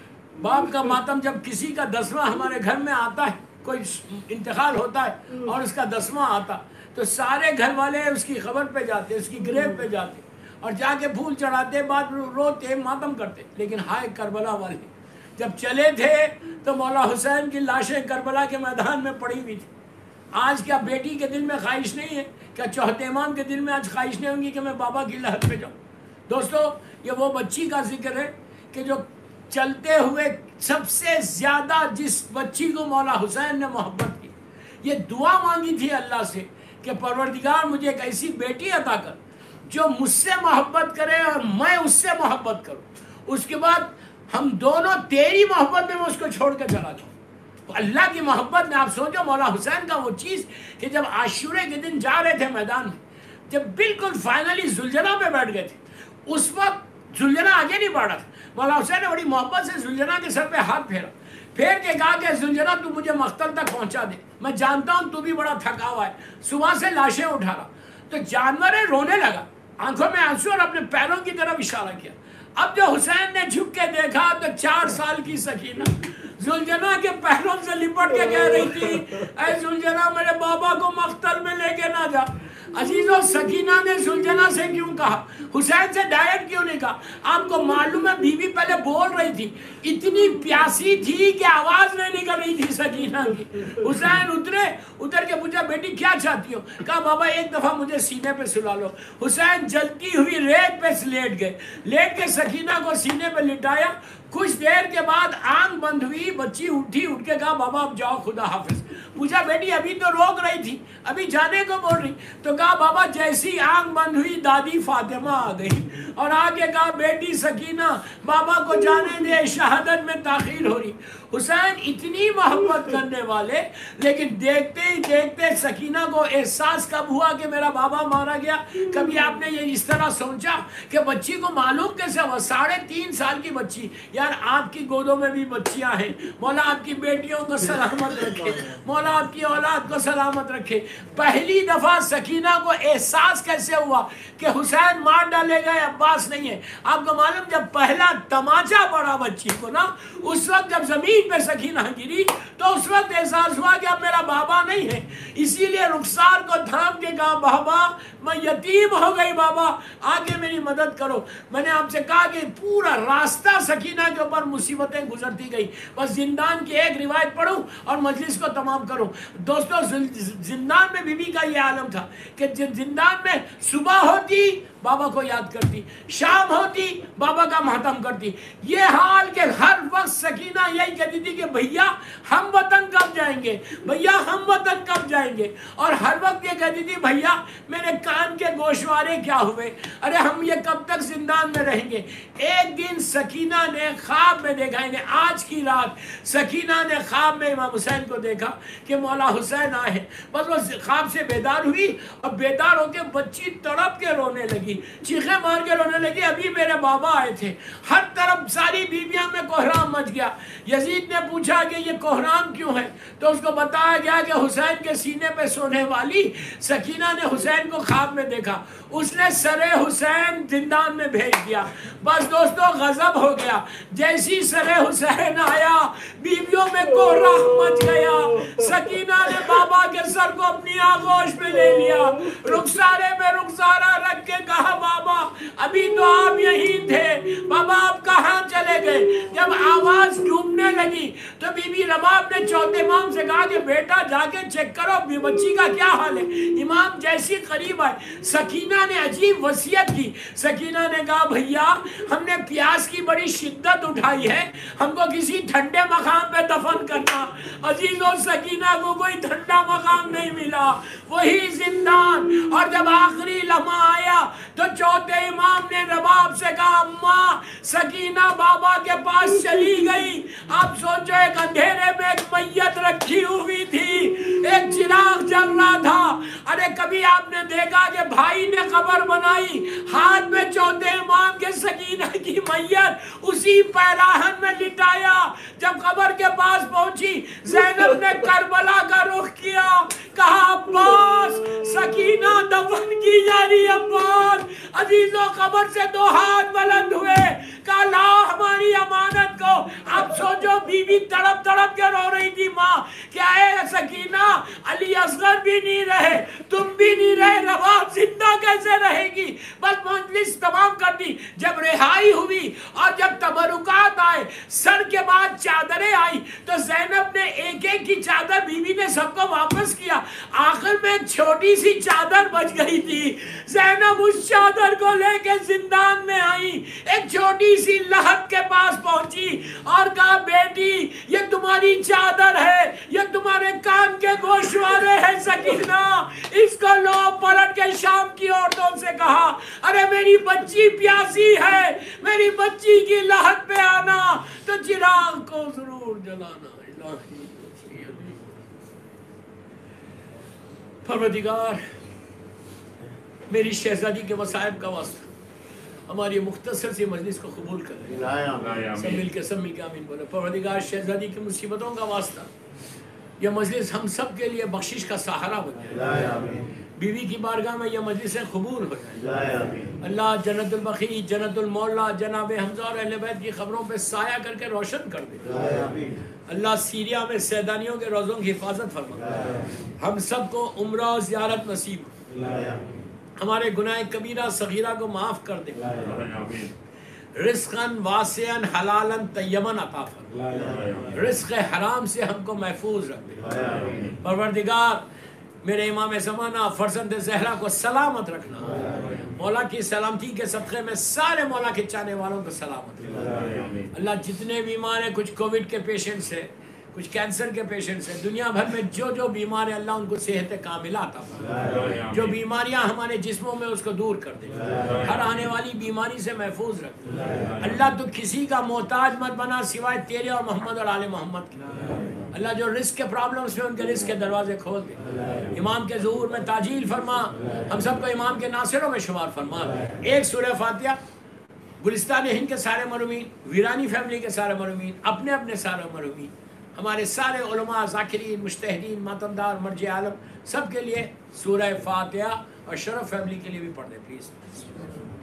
बाप का मातम जब किसी का 10वां हमारे घर में आता है, कोई इंतकाल होता है और उसका 10वां आता, तो सारे घर वाले उसकी खबर पे जाते, उसकी ग्रेव पे जाते और जाके फूल चढ़ाते, बाद रोते, मातम करते। लेकिन हाय करबला वाले जब चले थे तो मौला हुसैन की लाशें करबला के मैदान में पड़ी हुई थी। आज क्या बेटी के दिल में ख्वाहिश नहीं है? क्या चौथे इमाम के दिल में आज ख्वाहिश नहीं होंगी कि मैं बाबा की लहर पे जाऊँ? दोस्तों, ये वो बच्ची का जिक्र है कि जो चलते हुए सबसे ज्यादा जिस बच्ची को मौला हुसैन ने मोहब्बत की, ये दुआ मांगी थी अल्लाह से कि परवरदिगार मुझे एक ऐसी बेटी अता कर जो मुझसे मोहब्बत करे और मैं उससे मोहब्बत करूं। उसके बाद हम दोनों तेरी मोहब्बत में मैं उसको छोड़ कर चला जाऊं। तो अल्लाह की मोहब्बत में आप सोचो मौला हुसैन का वो चीज़ कि जब आशूरे के दिन जा रहे थे मैदान में, जब बिल्कुल फाइनली जुलझना पे बैठ गए थे, उस वक्त जुलझना आगे नहीं बढ़ा था। मौला हुसैन ने बड़ी मोहब्बत से जुलझना के सर पे हाथ फेर के कहा कि जुलझना तू मुझे मख्तल तक पहुंचा दे, मैं जानता हूं तू भी बड़ा थका हुआ है, सुबह से लाशें उठा रहा। तो जानवर है, रोने लगा, आंखों में आंसू और अपने पैरों की तरफ इशारा किया। अब जो हुसैन ने झुक के देखा तो 4 साल की सकीना जुलझना के पैरों से लिपट के कह रही थी, ऐ जुलझना मेरे बाबा को मख्तल में लेके ना जा। अजीजों, सकीना ने जुलझना से क्यों कहा, हुसैन से डायरेक्ट क्यों नहीं कहा? आपको मालूम है बीवी पहले बोल रही थी, इतनी प्यासी थी कि आवाज नहीं निकल रही थी सकीना की। हुसैन उतर के पूछा, बेटी क्या चाहती हो? कहा बाबा एक दफा मुझे सीने पे सुला लो। हुसैन जलती हुई रेत पे लेट गए, लेट के सकीना को सीने पे लिटाया। कुछ देर के बाद आंख बंद हुई, बच्ची उठी, उठ के कहा बाबा अब जाओ, खुदा हाफिज। पूछा बेटी अभी तो रोक रही थी, अभी जाने को बोल रही? तो कहा बाबा जैसी आंख बंद हुई दादी फातिमा आ गई और आगे कहा बेटी सकीना बाबा को जाने दे, शहादत में ताखीर हो रही। हुसैन इतनी मोहब्बत करने वाले, लेकिन देखते ही देखते सकीना को एहसास कब हुआ कि मेरा बाबा मारा गया? कभी आपने ये इस तरह सोचा कि बच्ची को मालूम कैसे हुआ? 3.5 साल की बच्ची, यार आपकी गोदों में भी बच्चियां हैं, मौला आपकी बेटियों को सलामत रखे, मौला आपकी औलाद को सलामत रखे। पहली दफा सकीना को एहसास कैसे हुआ कि हुसैन मार डालेगा, अब्बास नहीं है? आपको मालूम जब पहला तमाचा पड़ा बच्ची को ना, उस वक्त जब जमीन पे सकीना गिरी तो उस वक्त एहसास हुआ कि अब मेरा बाबा नहीं है। इसीलिए रुखसार को थाम के कहा बाबा मैं यतीम हो गई, बाबा आगे मेरी मदद करो। मैंने आपसे कहा कि पूरा रास्ता सकीना के ऊपर मुसीबतें गुजरती गई। बस जिंदान की एक रिवायत पढ़ूं और मजलिस को तमाम करूं। दोस्तों, जिंदान में बीबी का ये आलम था कि जिंदान में सुबह होती बाबा को याद करती, शाम होती बाबा का मातम करती। ये हाल के हर वक्त सकीना यही कहती थी कि भैया हम वतन कब जाएंगे, भैया हम वतन कब जाएंगे। और हर वक्त ये कहती थी भैया मेरे कान के गोशवारे क्या हुए, अरे हम ये कब तक जिंदान में रहेंगे। एक दिन सकीना ने ख्वाब में देखा, इन्हें आज की रात सकीना ने ख्वाब में इमाम हुसैन को देखा कि मौला हुसैन आए। बस वो ख्वाब से बेदार हुई और बेदार होकर बच्ची तड़प के रोने लगी, चीखें मार के रोने लगी, अभी मेरे बाबा आए थे। हर तरफ सारी बीबियां में कोहराम मच गया। यजीद ने पूछा कि ये कोहराम क्यों है, तो उसको बताया गया कि हुसैन के सीने पे सोने वाली सकीना ने हुसैन को ख्वाब में देखा, उसने सरे हुसैन जिंदान में भेज दिया। बस दोस्तों गजब हो गया, जैसी सरे हुसैन आया बीवियों में कोहराम मच गया। सकीना ने बाबा के सर को अपनी आगोश में ले लिया, रुखसारे में रुखसारा रख के कहा बाबा अभी तो आप यहीं نہیں تھے، بابا آپ کہاں چلے گئے؟ جب آواز ڈوبنے لگی تو بی بی رباب نے چوتھے امام سے کہا کہ بیٹا جا کے چیک کرو بچی کا کیا حال ہے۔ امام جیسی قریب آئے، سکینہ نے عجیب وصیت کی۔ سکینہ نے کہا بھیا ہم نے پیاس کی بڑی شدت اٹھائی ہے، ہم کو کسی ٹھنڈے مقام پہ دفن کرنا۔ عزیزوں سکینہ کو کوئی ٹھنڈا مقام نہیں ملا، وہی زندان۔ اور جب آخری لمحہ آیا تو چوتھے امام نے رباب سے کہا اماں سکینہ بابا کے پاس چلی گئی۔ آپ سوچو ایک اندھیرے میں ایک میت رکھی ہوئی تھی، ایک چراغ جل رہا تھا۔ ارے کبھی آپ نے دیکھا کہ بھائی نے قبر بنائی، ہاتھ میں چوتھے امام کے سکینہ کی میت اسی پیراہن میں لٹایا۔ جب قبر کے پاس پہنچی زینب نے کربلا کا رخ کیا، کہا عباس سکینہ دفن کی جا رہی عباس۔ عزیزوں قبر سے دو ہاتھ بلند ہوئے، کہا لا ہماری امانت کو۔ اب سوچو بی بی تڑپ تڑپ کے رو رہی تھی، ماں کیا ہے سکینہ علی اصغر بھی نہیں رہے، تم بھی نہیں رہے، رباب زندہ کیسے رہے گی؟ بس مجلس تمام کر دی۔ جب رہائی ہوئی اور جب تبرکات آئے، سر کے بعد چادریں آئی تو زینب نے ایک ایک کی چادر بی بی نے سب کو واپس کیا۔ آخر میں ایک چھوٹی سی چادر بچ گئی تھی، زینب اس چادر کو لے کے زندان میں آئی، ایک چھوٹی سی لحد کے پاس پہنچی اور کہا بیٹی یہ تمہاری چادر ہے، یہ تمہارے کان کے گوشوارے ہیں سکینہ، اس کو لو۔ پلٹ کے شام کی عورتوں سے کہا ارے میری بچی پیاسی ہے، میری بچی کی لحد پہ آنا تو چراغ کو ضرور جلانا۔ الہی پروردگار میری شہزادی کے مصائب کا واسطہ ہماری مختصر سی مجلس کو قبول کر لے، سب مل کے آمین بولے۔ پروردگار شہزادی کی مصیبتوں کا واسطہ یہ مجلس ہم سب کے لیے بخشش کا سہارا بن جائے، بیوی کی بارگاہ میں یہ مجلسیں قبول ہو جائیں۔ اللہ جنت البقیع، جنت المولا، جناب حمزہ اور اہل بیت کی خبروں پہ سایہ کر کے روشن کر دے۔ اللہ سیریا میں سیدانیوں کے روزوں کی حفاظت فرما، ہم سب کو عمرہ و زیارت نصیب، ہمارے گناہ کبیرہ صغیرہ کو معاف کر دے، رزقاً واسعاً حلالاً طیباً عطا فرما، رزق حرام سے ہم کو محفوظ رکھ دے۔ پروردگار میرے امام زمانہ فرزند زہرا کو سلامت رکھنا، مولا کی سلامتی کے صدقے میں سارے مولا کے چاہنے والوں کو سلامت رکھنا۔ اللہ جتنے بیمار ہیں، کچھ کووڈ کے پیشنٹس ہیں، کچھ کینسر کے پیشنٹس ہیں، دنیا بھر میں جو جو بیمار ہیں اللہ ان کو صحت کاملہ عطا فرما، جو بیماریاں ہمارے جسموں میں اس کو دور کر دے، ہر آنے والی بیماری سے محفوظ رکھ۔ اللہ تو کسی کا محتاج مت بنا سوائے تیرے اور محمد اور آل محمد کے۔ اللہ جو رزق کے پرابلمز میں ان کے رزق کے دروازے کھول دے، امام کے ظہور میں تاجیل فرما، ہم سب کو امام کے ناصروں میں شمار فرما۔ ایک سورہ فاتحہ گلستان ہند کے سارے مرحومین، ویرانی فیملی کے سارے مرحومین، اپنے اپنے سارے مرحومین، ہمارے سارے علماء، ذاکرین، مجتہدین، ماتمدار، مرجع عالم، سب کے لیے سورہ فاتحہ اور شرف فیملی کے لیے بھی پڑھ دیں پلیز۔